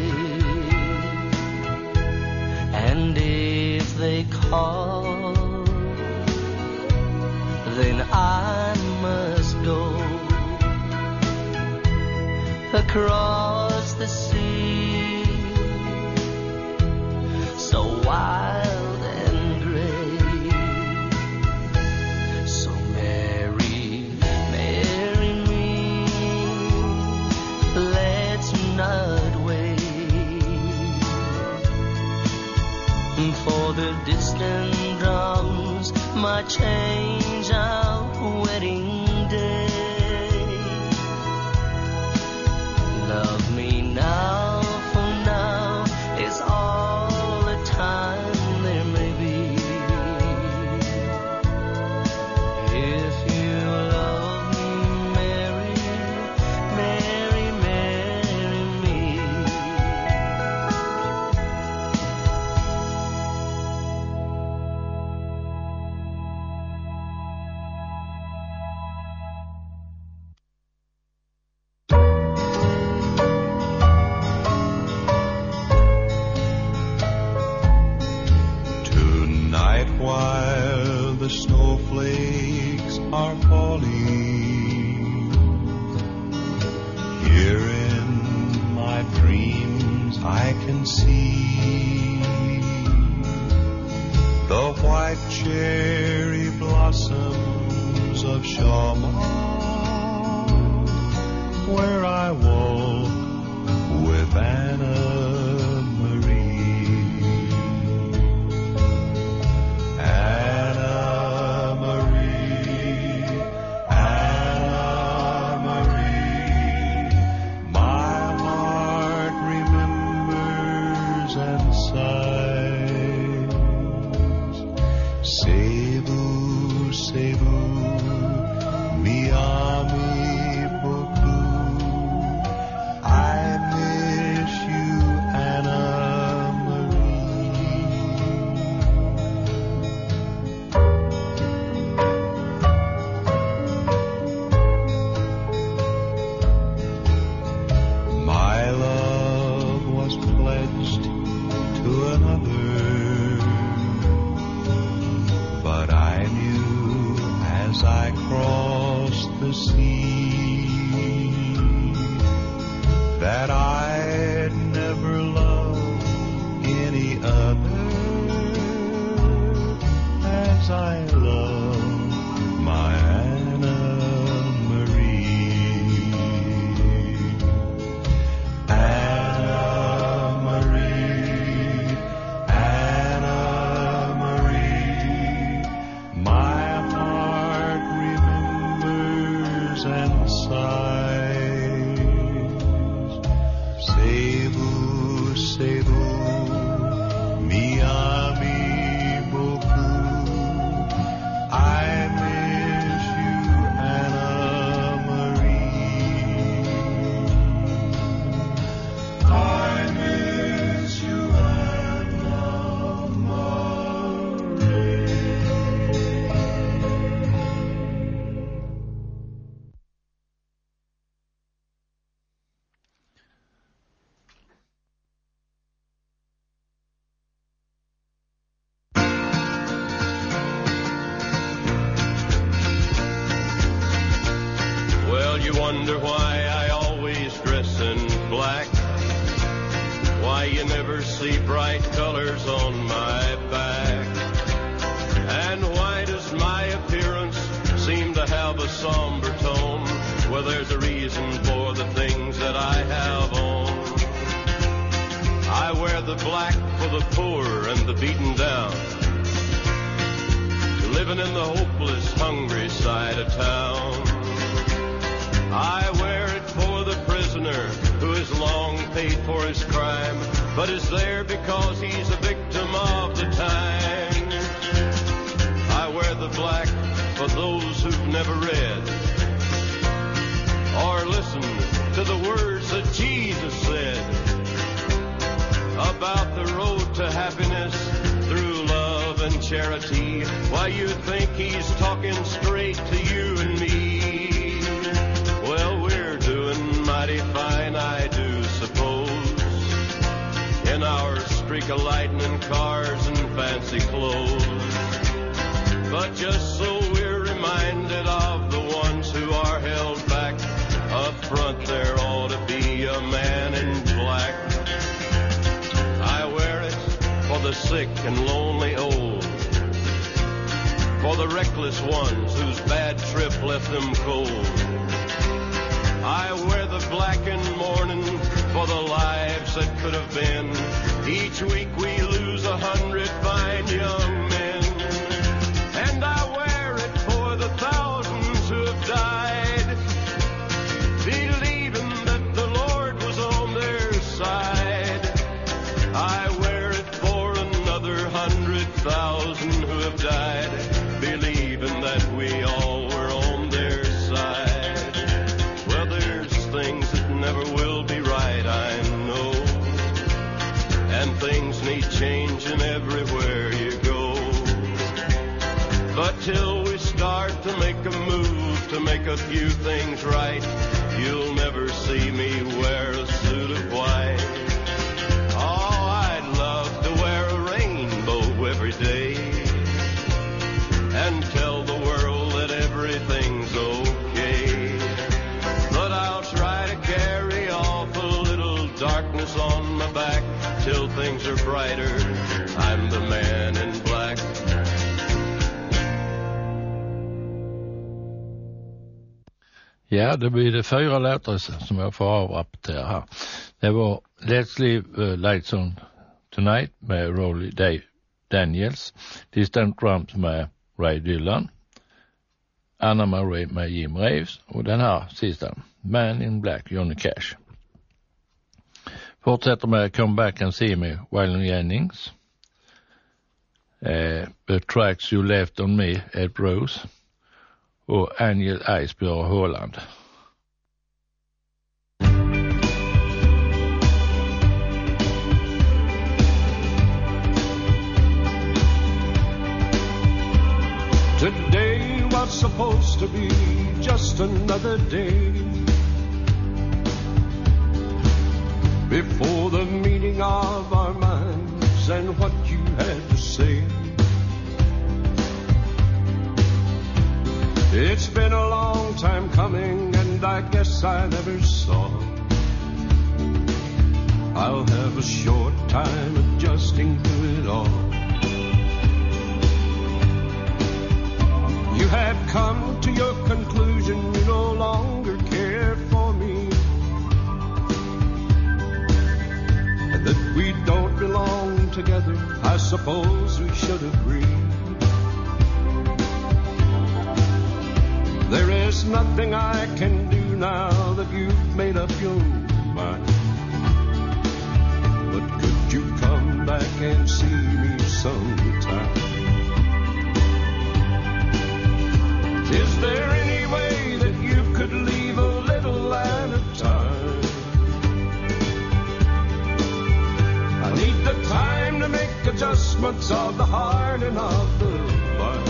and if they call, then I must go across the sea, so wild and gray. So marry, marry me, let's not wait for the distant drums might change our wedding day. Love me now, for now is all the time there may be. If you love me, marry, marry, marry me.
Tonight, while the snowflakes are falling, here in my dreams I can see the white cherry blossoms of Shawmut, where I walk with Anna Marie. Anna Marie, Anna Marie, my heart remembers and sighs. Sez-vous, sez-vous, mi
to see that I'd never love any other as I love my Anna Marie. Anna Marie, Anna Marie, my heart remembers and sighs. Cebu, Cebu, mi ami beaucoup. I miss you, Anna Marie. I miss you, Anna Marie.
Well, you wonder why I always dress in black, why you never see bright colors on my back, and why does my appearance seem to have a somber tone? Well, there's a reason for the things that I have on. I wear the black for the poor and the beaten down, living in the hopeless, hungry side of town. I wear it for the prisoner who has long paid for his crime, but is there because he's a victim of the time. I wear the black for those who've never read or listened to the words that Jesus said about the road to happiness through love and charity. Why, you'd think he's talking straight to you and me. Well, we're doing mighty fine, I do suppose, in our streak of lightning cars and fancy clothes. But just so we're reminded of the ones who are held back, up front there ought to be a man in black. I wear it for the sick and lonely old, for the reckless ones whose bad trip left them cold. I wear the black in mourning for the lives that could have been. Each week we lose a hundred fine young men. And I wear it for the thousands who have died, believing that the Lord was on their side. I wear it for another hundred thousand who have died, believing that we all were on their side. Well, there's things that never will be right, I know, and things need changing everywhere you go. But till we start to make a move to make a few things right, you'll never see me wear a suit of white. Oh, I'd love to wear a rainbow every day and tell the world that everything's okay. But I'll try to carry off a little darkness on my back till things are brighter. I'm the man in black.
Ja, det blir det fyra låtar som jag får avrapportera här. Det var Let's Leave uh, Lights On Tonight med Rolly Dave Daniels, Distant Drums med Ray Dillon, Anna Marie med Jim Reeves och den här sista, Man in Black, Johnny Cash. Fortsätter med Come Back and See Me, Waylon Jennings, uh, The Tracks You Left On Me, Ed Rose och Angel Eyes, Björn Håland.
Today was supposed to be just another day before the meeting of our minds and what you had to say. It's been a long time coming. guess I never saw. I'll have a short time adjusting to it all. You had come to your conclusion, you no longer care for me, and that we don't belong together. I suppose we should agree. There is nothing I can do now that you've made up your mind. But could you come back and see me sometime? Is there any way that you could leave a little at a time? I need the time to make adjustments of the heart and of the mind.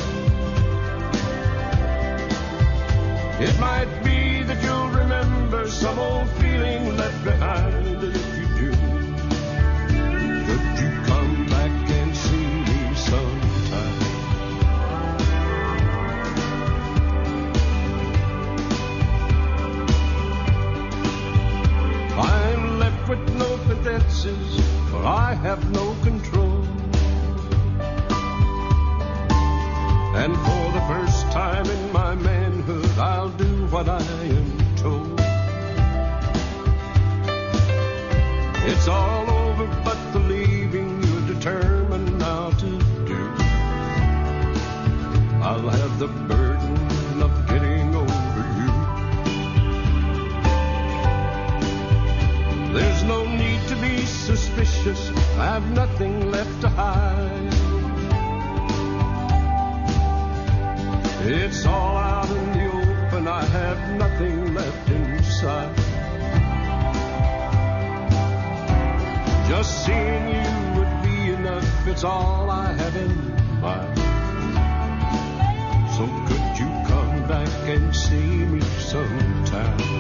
It might be that you'll remember some old feeling left behind, and if you do, could you come back and see me sometime? I'm left with no pretenses, for I have no control. And for the first time in my manhood, I'll do what I am told. It's all over but the leaving you're determined now to do. I'll have the burden of getting over you. There's no need to be suspicious, I've nothing left to hide. It's all out in the open, I have nothing left inside. Just seeing you would be enough, it's all I have in mind. So could you come back and see me sometime?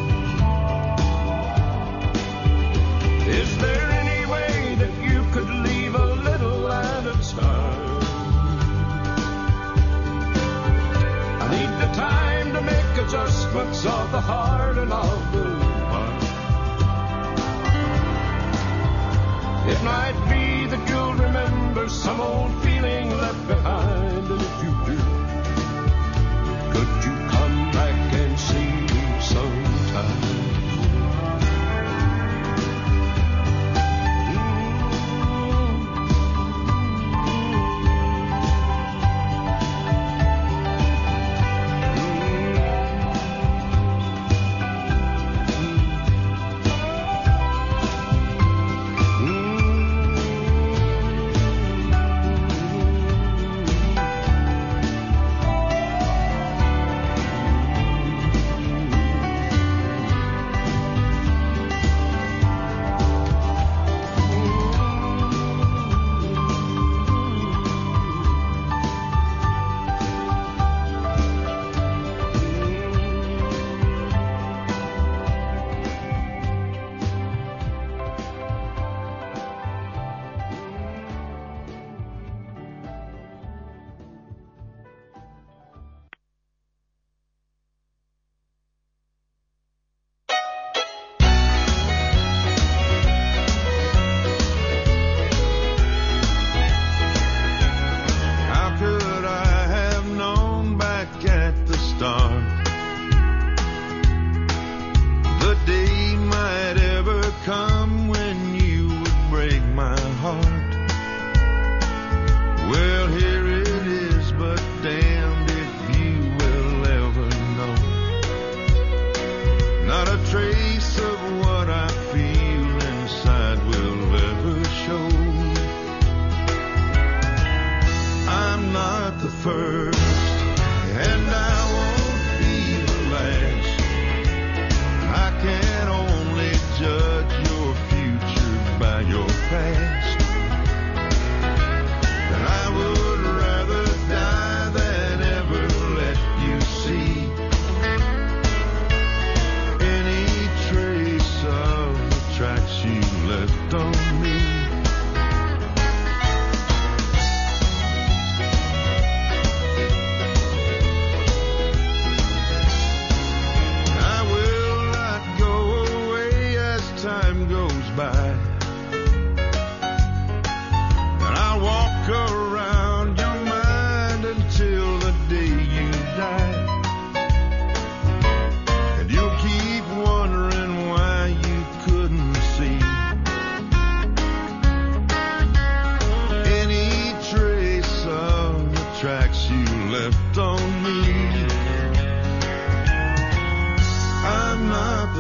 Is there any way that you could leave a little at a time? I need the time to make adjustments of the heart and of the mind. It might be that you'll remember some old feeling left behind, and if you do, could you come back and see me sometime?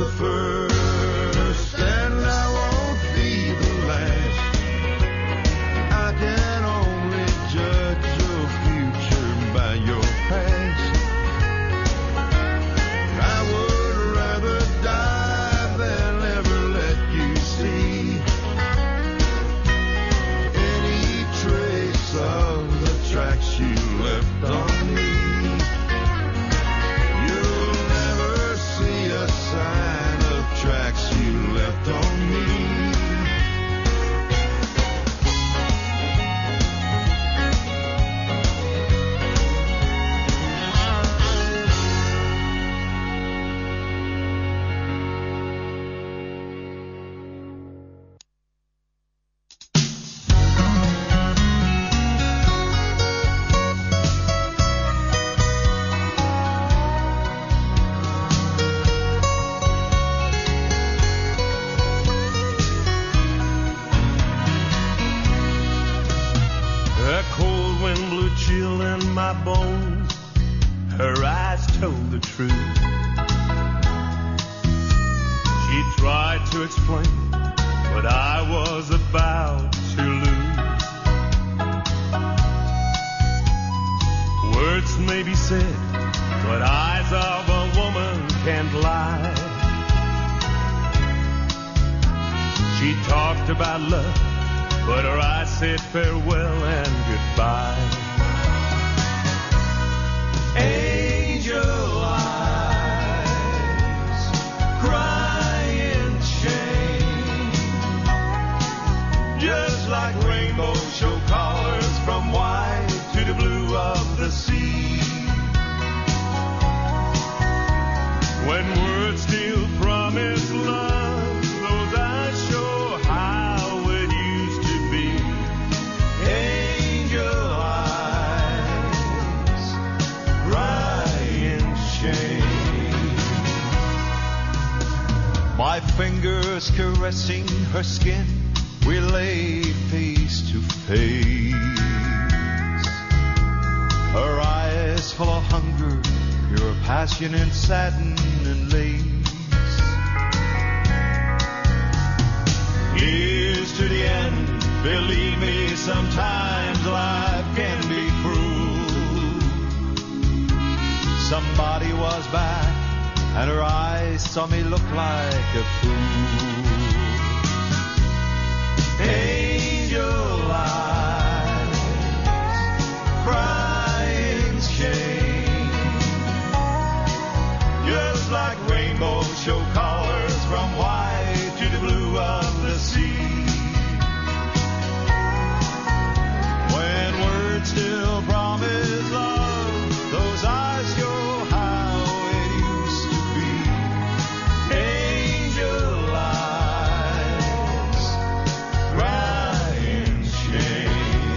the first, and I won't be the last. I can only judge your future by your past. I would rather die than ever let you see any trace of the tracks you left on me. You'll never see a sign of tracks you left on me.
A cold wind blew chill in my bones. Her eyes told the truth. She tried to explain what I was about to lose. Words may be said, but eyes of a woman can't lie. She talked about love, but her eyes said farewell and goodbye. Angel eyes, crying shame, just like rainbows show colors from white to the blue of the sea. When words still promise love, those eyes show how it used to be. Angel eyes, crying shame. My fingers caressing her skin, we lay face to face. Her eyes full of hunger, pure passion in satin and lace. Here's to the end. Believe me, sometimes life can be cruel. Somebody was back, and her eyes saw me look like a fool. Angel eyes, crying shame, just like rainbows show colors from white to the blue of the sea. When words still promise love, those eyes show how it used to be. Angel eyes, crying shame.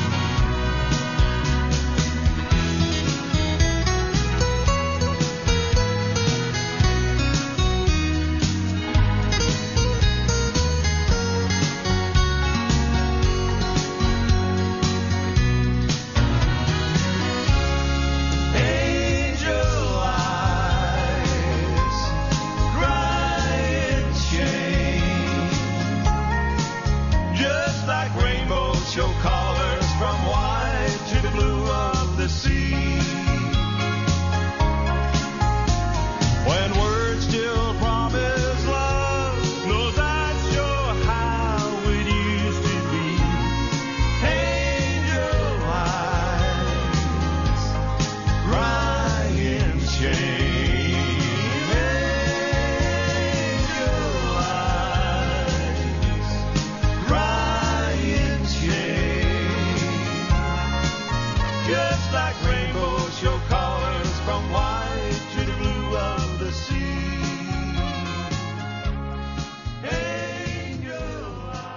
Angel eyes, crying shame, just like rainbows show colors from white to the blue of the sea. When words still promise love, those eyes show how it used to be. Angel eyes, crying shame. Angel eyes, crying shame, just like rainbows show colors from white to the blue of the sea. Angel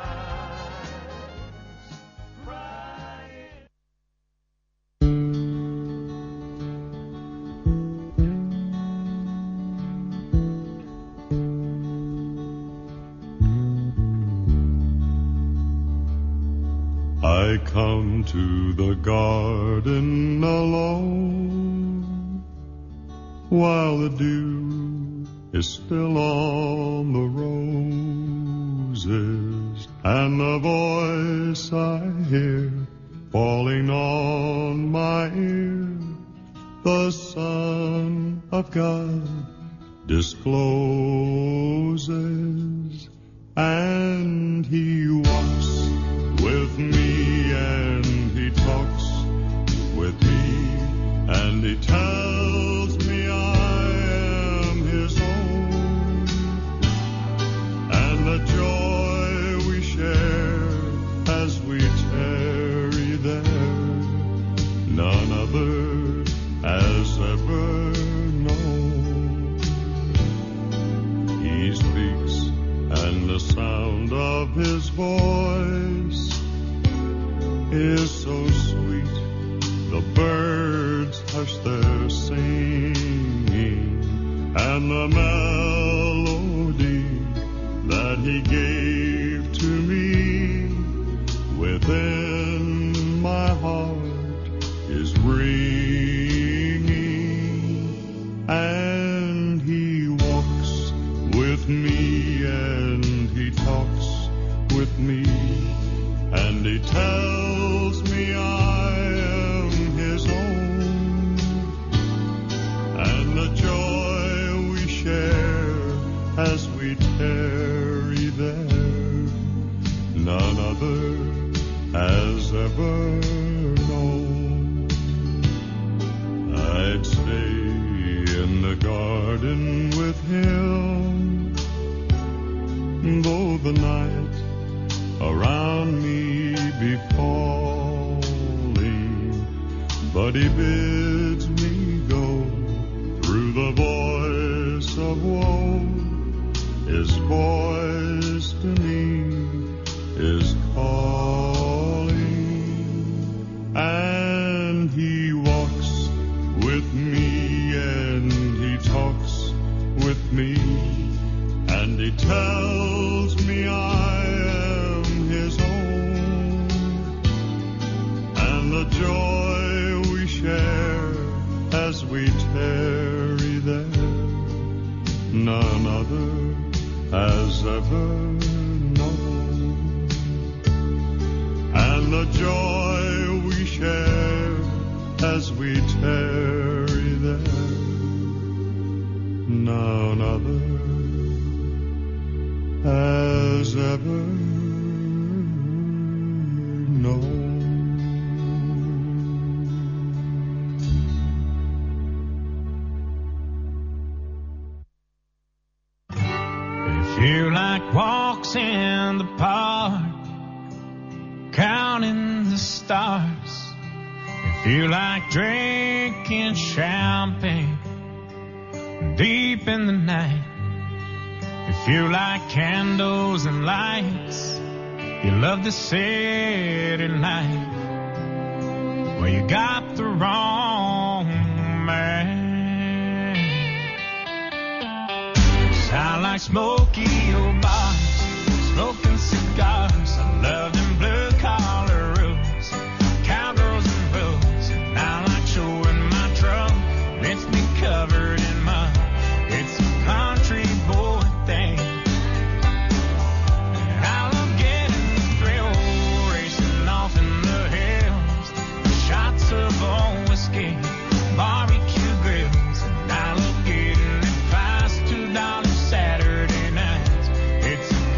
eyes, crying.
I come to the garden alone while the dew
is still on the roses, and the voice I hear falling on my ear, the Son of God discloses, and he walks with me, and he talks with me, and he tells me I am his own, and the joy we share as we tarry there, none other has ever known. He speaks, and the sound of his voice is so sweet, the birds hush their singing, and the melody that he gave to me within my heart is ringing, and he walks with me, and he talks with me, and he tells me I am his own, and the joy we share as we tarry there, none other has ever known. I'd stay in the garden with him, though the night around me be falling, but he bids me go through the voice of woe. His voice to me is calling, and he walks with me, and he talks with me, and he tells me I am his own, and the joy we share as we tarry there, none other has ever known, and the joy we share as we tarry there, none other has ever known.
If you like walks in the park, counting the stars, if you like drinking champagne deep in the night, if you like candles and lights, you love the city life, well, you got the wrong man. 'Cause I like smoky old bars, smoking cigars, I love them blue-collar rooms, cowgirls and rules, and I like showing my truck, it's me covered in mud. It's a country boy thing. And I love getting the thrill, racing off in the hills, shots of old whiskey, barbecue grills, and I love getting it fast, two dollars Saturday nights. It's a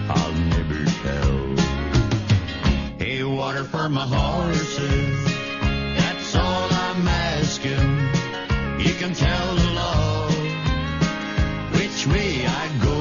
I'll never tell. Hey, water for my horses, that's all I'm asking. You can tell the law which way I go.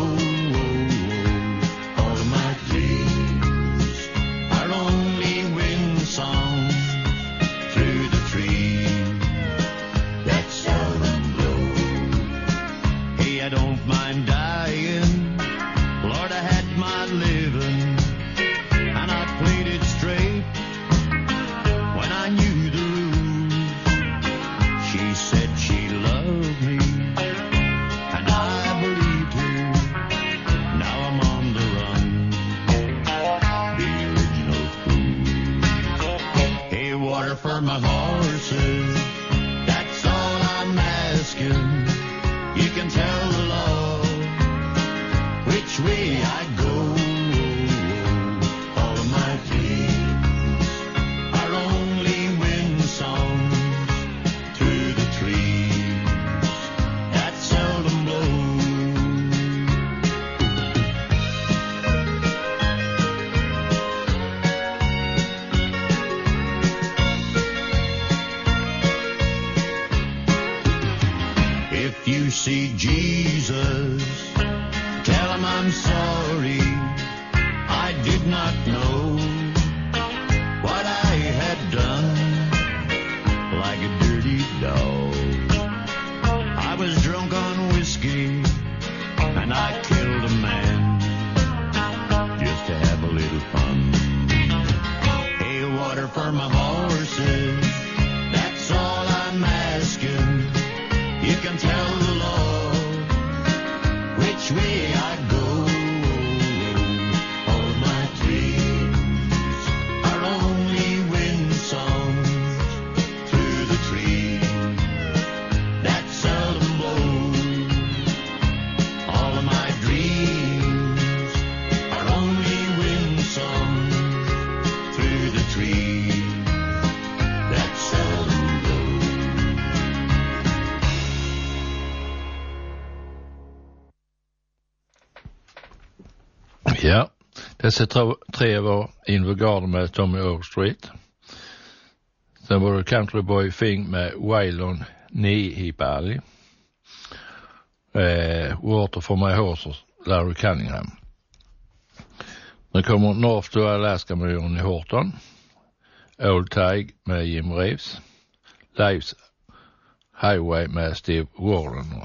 All of my dreams are only wind songs through the trees that seldom blow. Hey, I don't mind dying, Lord, I had my living, and I played it straight when I knew the rules. She said she loved me, and I believed her. Now I'm on the run, the original fool. Hey, water for my horses, that's all I'm asking. You can tell the law which way I go. All of my dreams are only wind songs through the trees that seldom blow. If you see Jesus, tell him I'm sorry. I did not know what I had done, like a dirty dog. I was drunk on whiskey, and I killed a man just to have a little fun. Hey, water for my horses, that's all I'm asking. You can tell the law which way I go. All of my dreams are only wind songs through the trees that seldom blow. All of my dreams are only wind songs through the trees that seldom blow.
Ja, dessa tre, tre var In the Garden med Tommy Overstreet. Sen var det Country Boy Thing med Waylon Nihibali. Eh, Water for My Horses, Larry Cunningham. Sen kommer North to Alaska med Johnny Horton. Old Tig med Jim Reeves. Life's Highway med Steve Warren.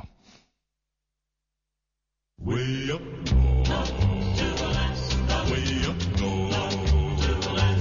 Way up north, way up north,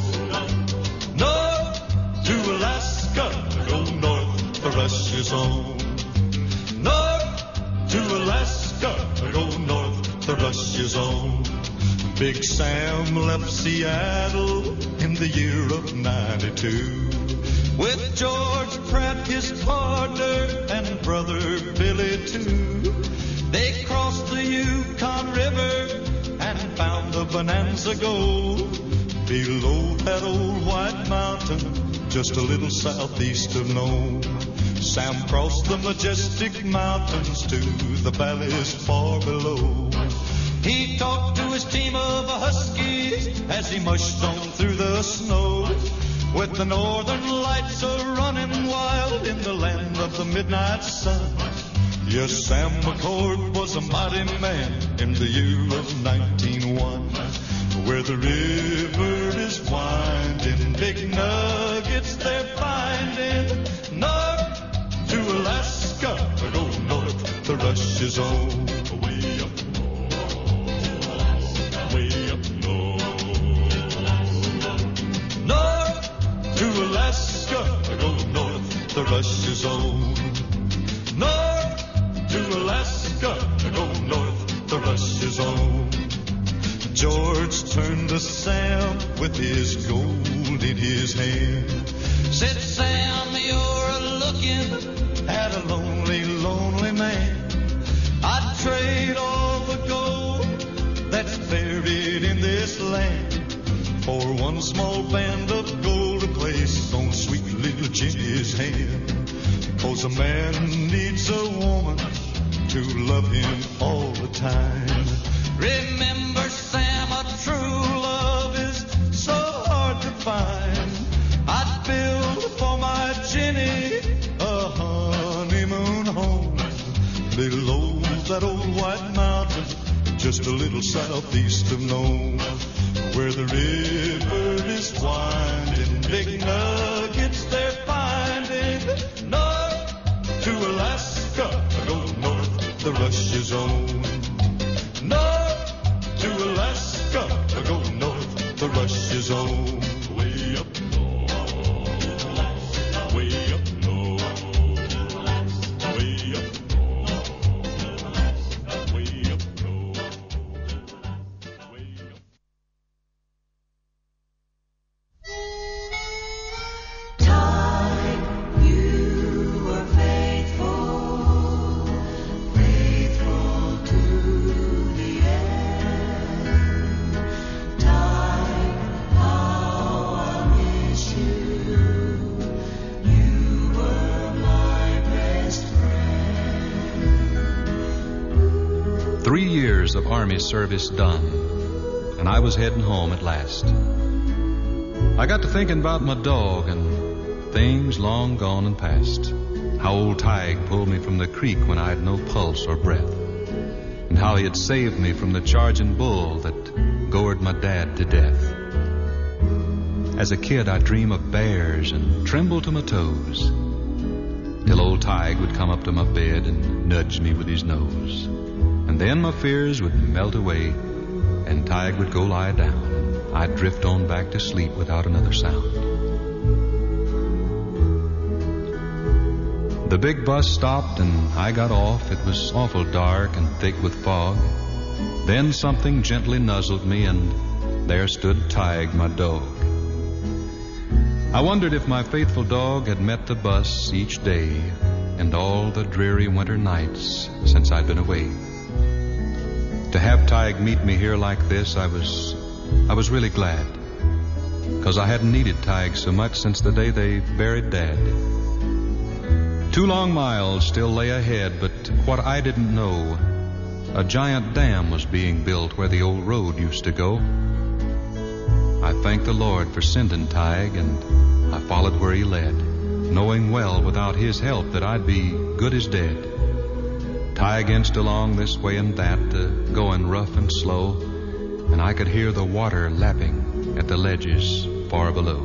north to Alaska, go north, the rush is on. North to Alaska, go north, the rush is on. Big Sam left Seattle in the year of ninety-two with George Pratt, his partner, and brother Billy too. They crossed the Yukon River and found the Bonanza Gold below that old white mountain, just a little southeast of Nome. Sam crossed the majestic mountains to the valleys far below. He talked to his team of huskies as he mushed on through the snow, with the northern lights a-running wild in the land of the midnight sun. Yes, Sam McCord was a mighty man in the year of nineteen oh one, where the river is winding, big nuggets they're finding. North to Alaska, go north, the rush is on. Way up north, way up north. North to Alaska, go north, the rush is on. North to Alaska, go north, the rush is on. George turned to Sam with his gold in his hand. Said, Sam, you're looking at a lonely, lonely man. I'd trade all the gold that's buried in this land for one small band of gold to place on sweet little Jenny's hand. 'Cause a man needs a woman to love him all the time. Remember, Sam, a southeast of Nome, where the river is winding, big nuggets they're finding. North to Alaska, go north, the rush is on. North to Alaska, go north, the rush is on. Way up north, way up north, way up north, way up north.
Time, you were faithful, faithful to the end. Time, how I miss you. You were my best friend.
Three years of Army service done, and I was heading home at last. I got to thinking about my dog and things long gone and past. How old Tige pulled me from the creek when I had no pulse or breath, and how he had saved me from the charging bull that gored my dad to death. As a kid, I'd dream of bears and tremble to my toes, till old Tige would come up to my bed and nudge me with his nose. And then my fears would melt away, and Tige would go lie down. I'd drift on back to sleep without another sound. The big bus stopped and I got off. It was awful dark and thick with fog. Then something gently nuzzled me, and there stood Tige, my dog. I wondered if my faithful dog had met the bus each day and all the dreary winter nights since I'd been away. To have Tige meet me here like this, I was I was really glad, 'cause I hadn't needed Tige so much since the day they buried Dad. Two long miles still lay ahead, but what I didn't know, a giant dam was being built where the old road used to go. I thanked the Lord for sending Tige, and I followed where he led, knowing well without his help that I'd be good as dead. Tige inched along this way and that, uh, going rough and slow, and I could hear the water lapping at the ledges far below.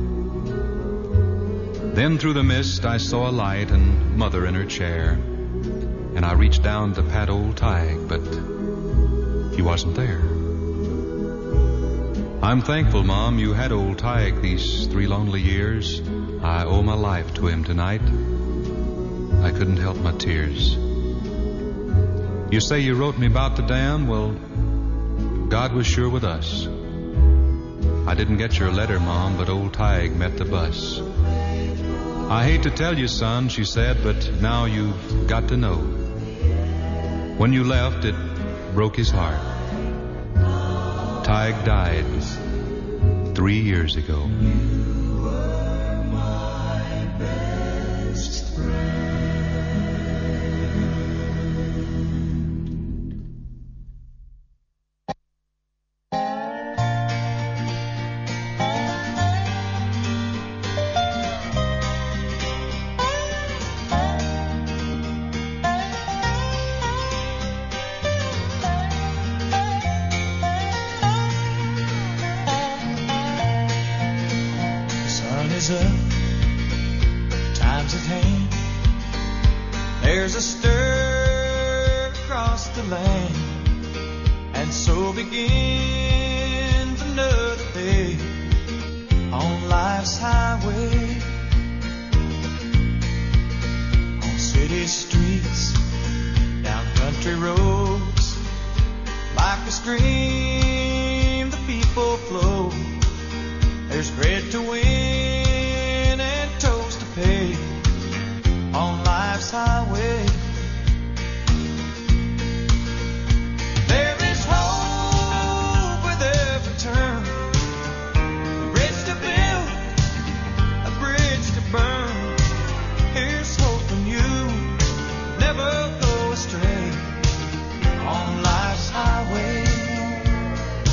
Then through the mist I saw a light and Mother in her chair, and I reached down to pat old Tige, but he wasn't there. I'm thankful, Mom, you had old Tige these three lonely years. I owe my life to him tonight. I couldn't help my tears. You say you wrote me about the dam? Well, God was sure with us. I didn't get your letter, Mom, but old Tige met the bus. I hate to tell you, son, she said, but now you've got to know. When you left, it broke his heart. Tige died three years ago.
There's a stir across the land, and so begins another day on life's highway, on city streets, down country roads. Like a stream, the people flow. There's bread to win and toast to pay on life's highway. There is hope with every turn, a bridge to build, a bridge to burn. Here's hoping you never go astray on life's highway.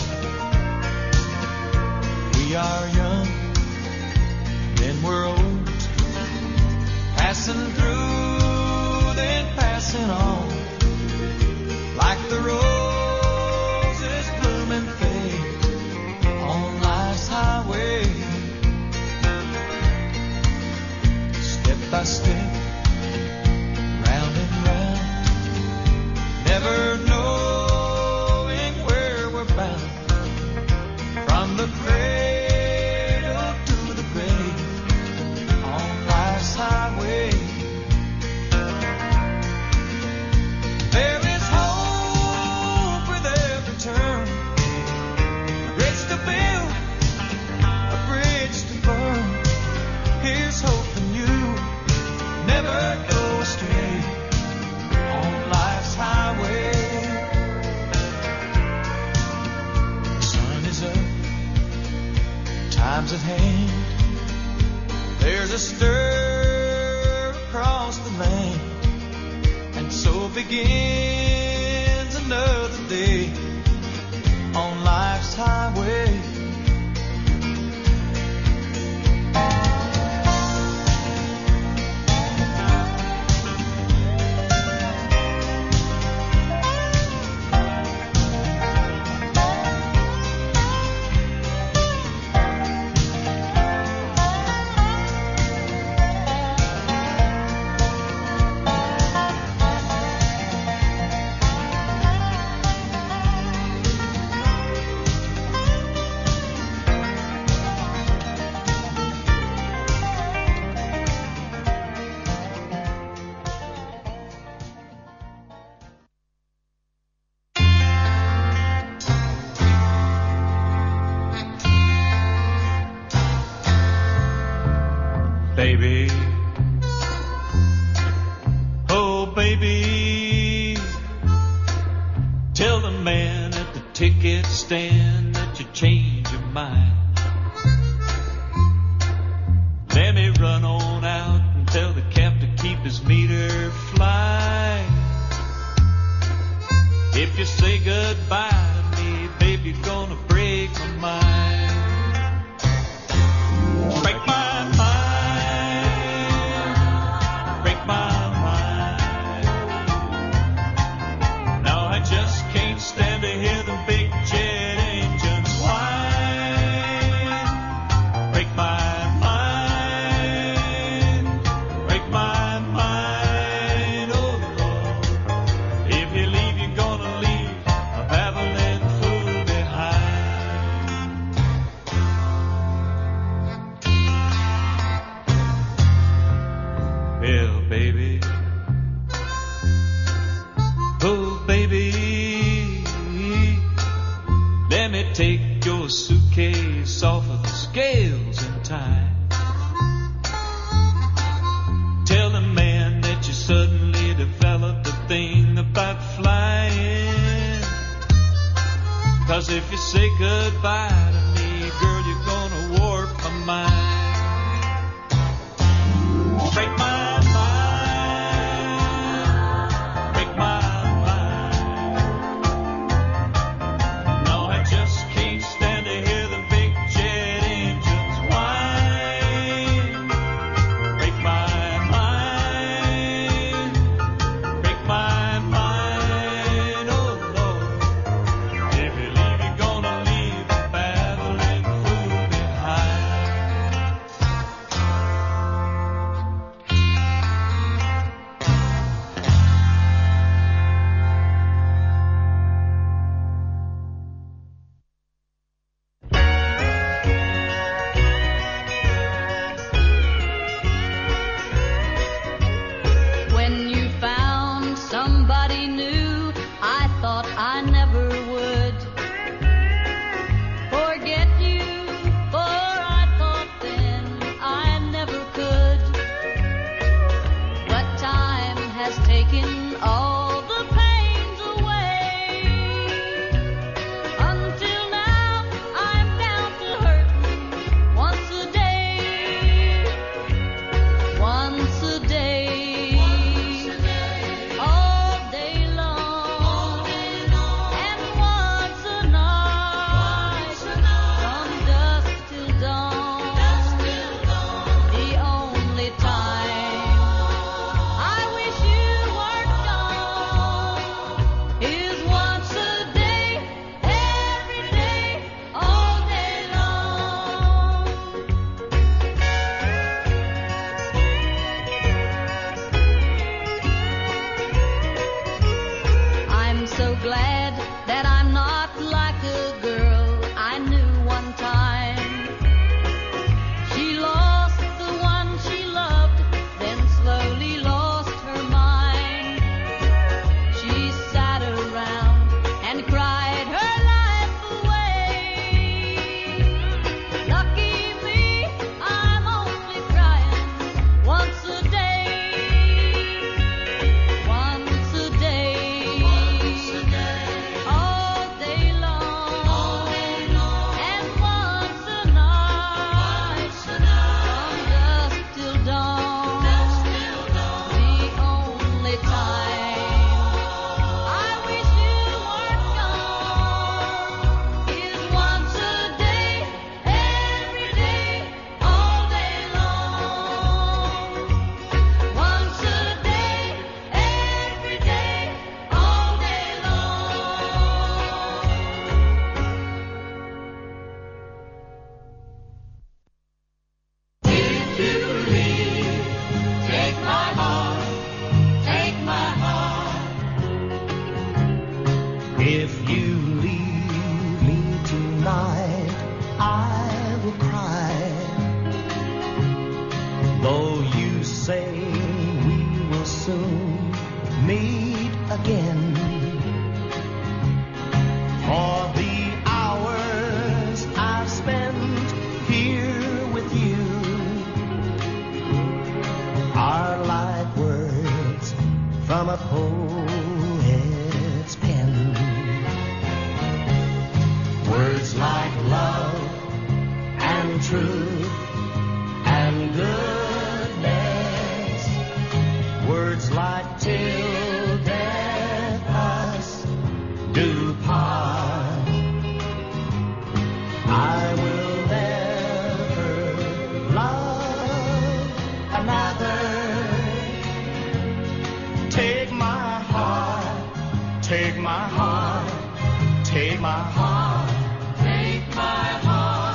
From the cradle to the grave on life's highway. There is hope with every turn, a bridge to build, a bridge to burn. Here's hoping you never go astray on life's highway. The sun is up, time's at hand. There's a stir across the land, and so begins another day on life's highway. Baby, oh baby, tell the man at the ticket stand that you change your mind. Let me run on out and tell the cap to keep his meter flying. If you say goodbye to me, baby, you're gonna break my mind. Break my mind. Stand to hear the big jet engines whine. Break my mind, break my mind, oh Lord. If you leave, you're gonna leave a babbling fool behind. Well, baby, oh baby, let me take your suitcase off of the scales in time. Tell the man that you suddenly developed a thing about flying. 'Cause if you say goodbye to me, girl, you're gonna warp my mind. Break my mind, break my bad
and truth and goodness. Words like till death us do part. I will never love another. Take my heart, take my heart, take my heart, take my heart.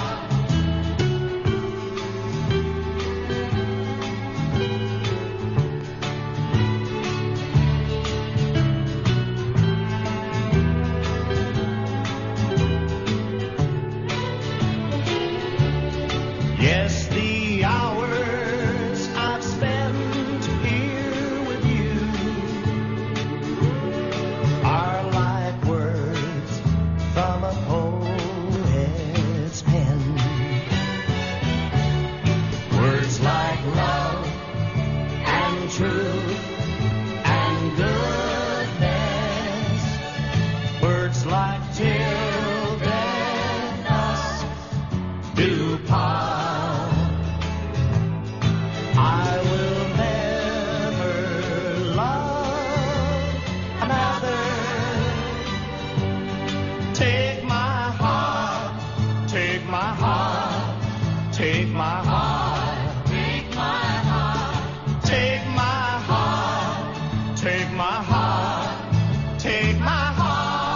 Yes, the hours I've spent here with you are like words from a poet's pen. Words like love and truth and goodness. Words like till death us do part. I will never love another. Take my heart, take my heart, take my heart, take my heart, take my heart, take my heart, take my heart.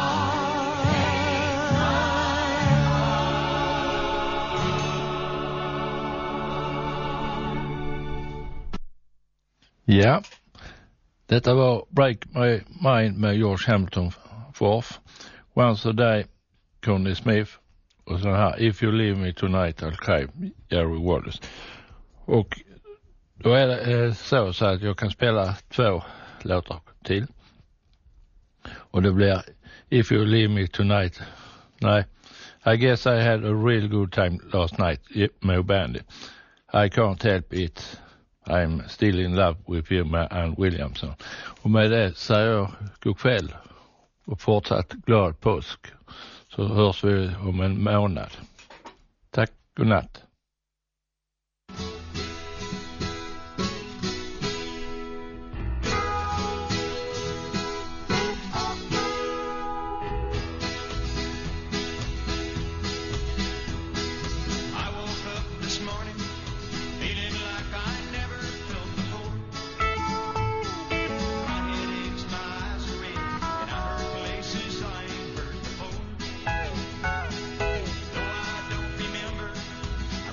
Ja, detta var Break My Mind med George Hamilton Fourth, Once a Day, Connie Smith och så här If You Leave Me Tonight I'll Cry, Jerry Wallace. Och då är det eh, så, så att jag kan spela två låtar till. Och det blir If You Leave Me Tonight. Nej, I guess I had a real good time last night med bandy. I can't help it. I'm still in love with you med Ann Williamson. Och med det säger jag god kväll och fortsatt glad påsk. Så hörs vi om en månad. Tack, god natt.
I woke up this morning feeling like I never felt before. My head aches, my eyes are red, and I heard places I ain't heard before. Though I don't remember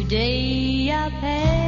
Today I pass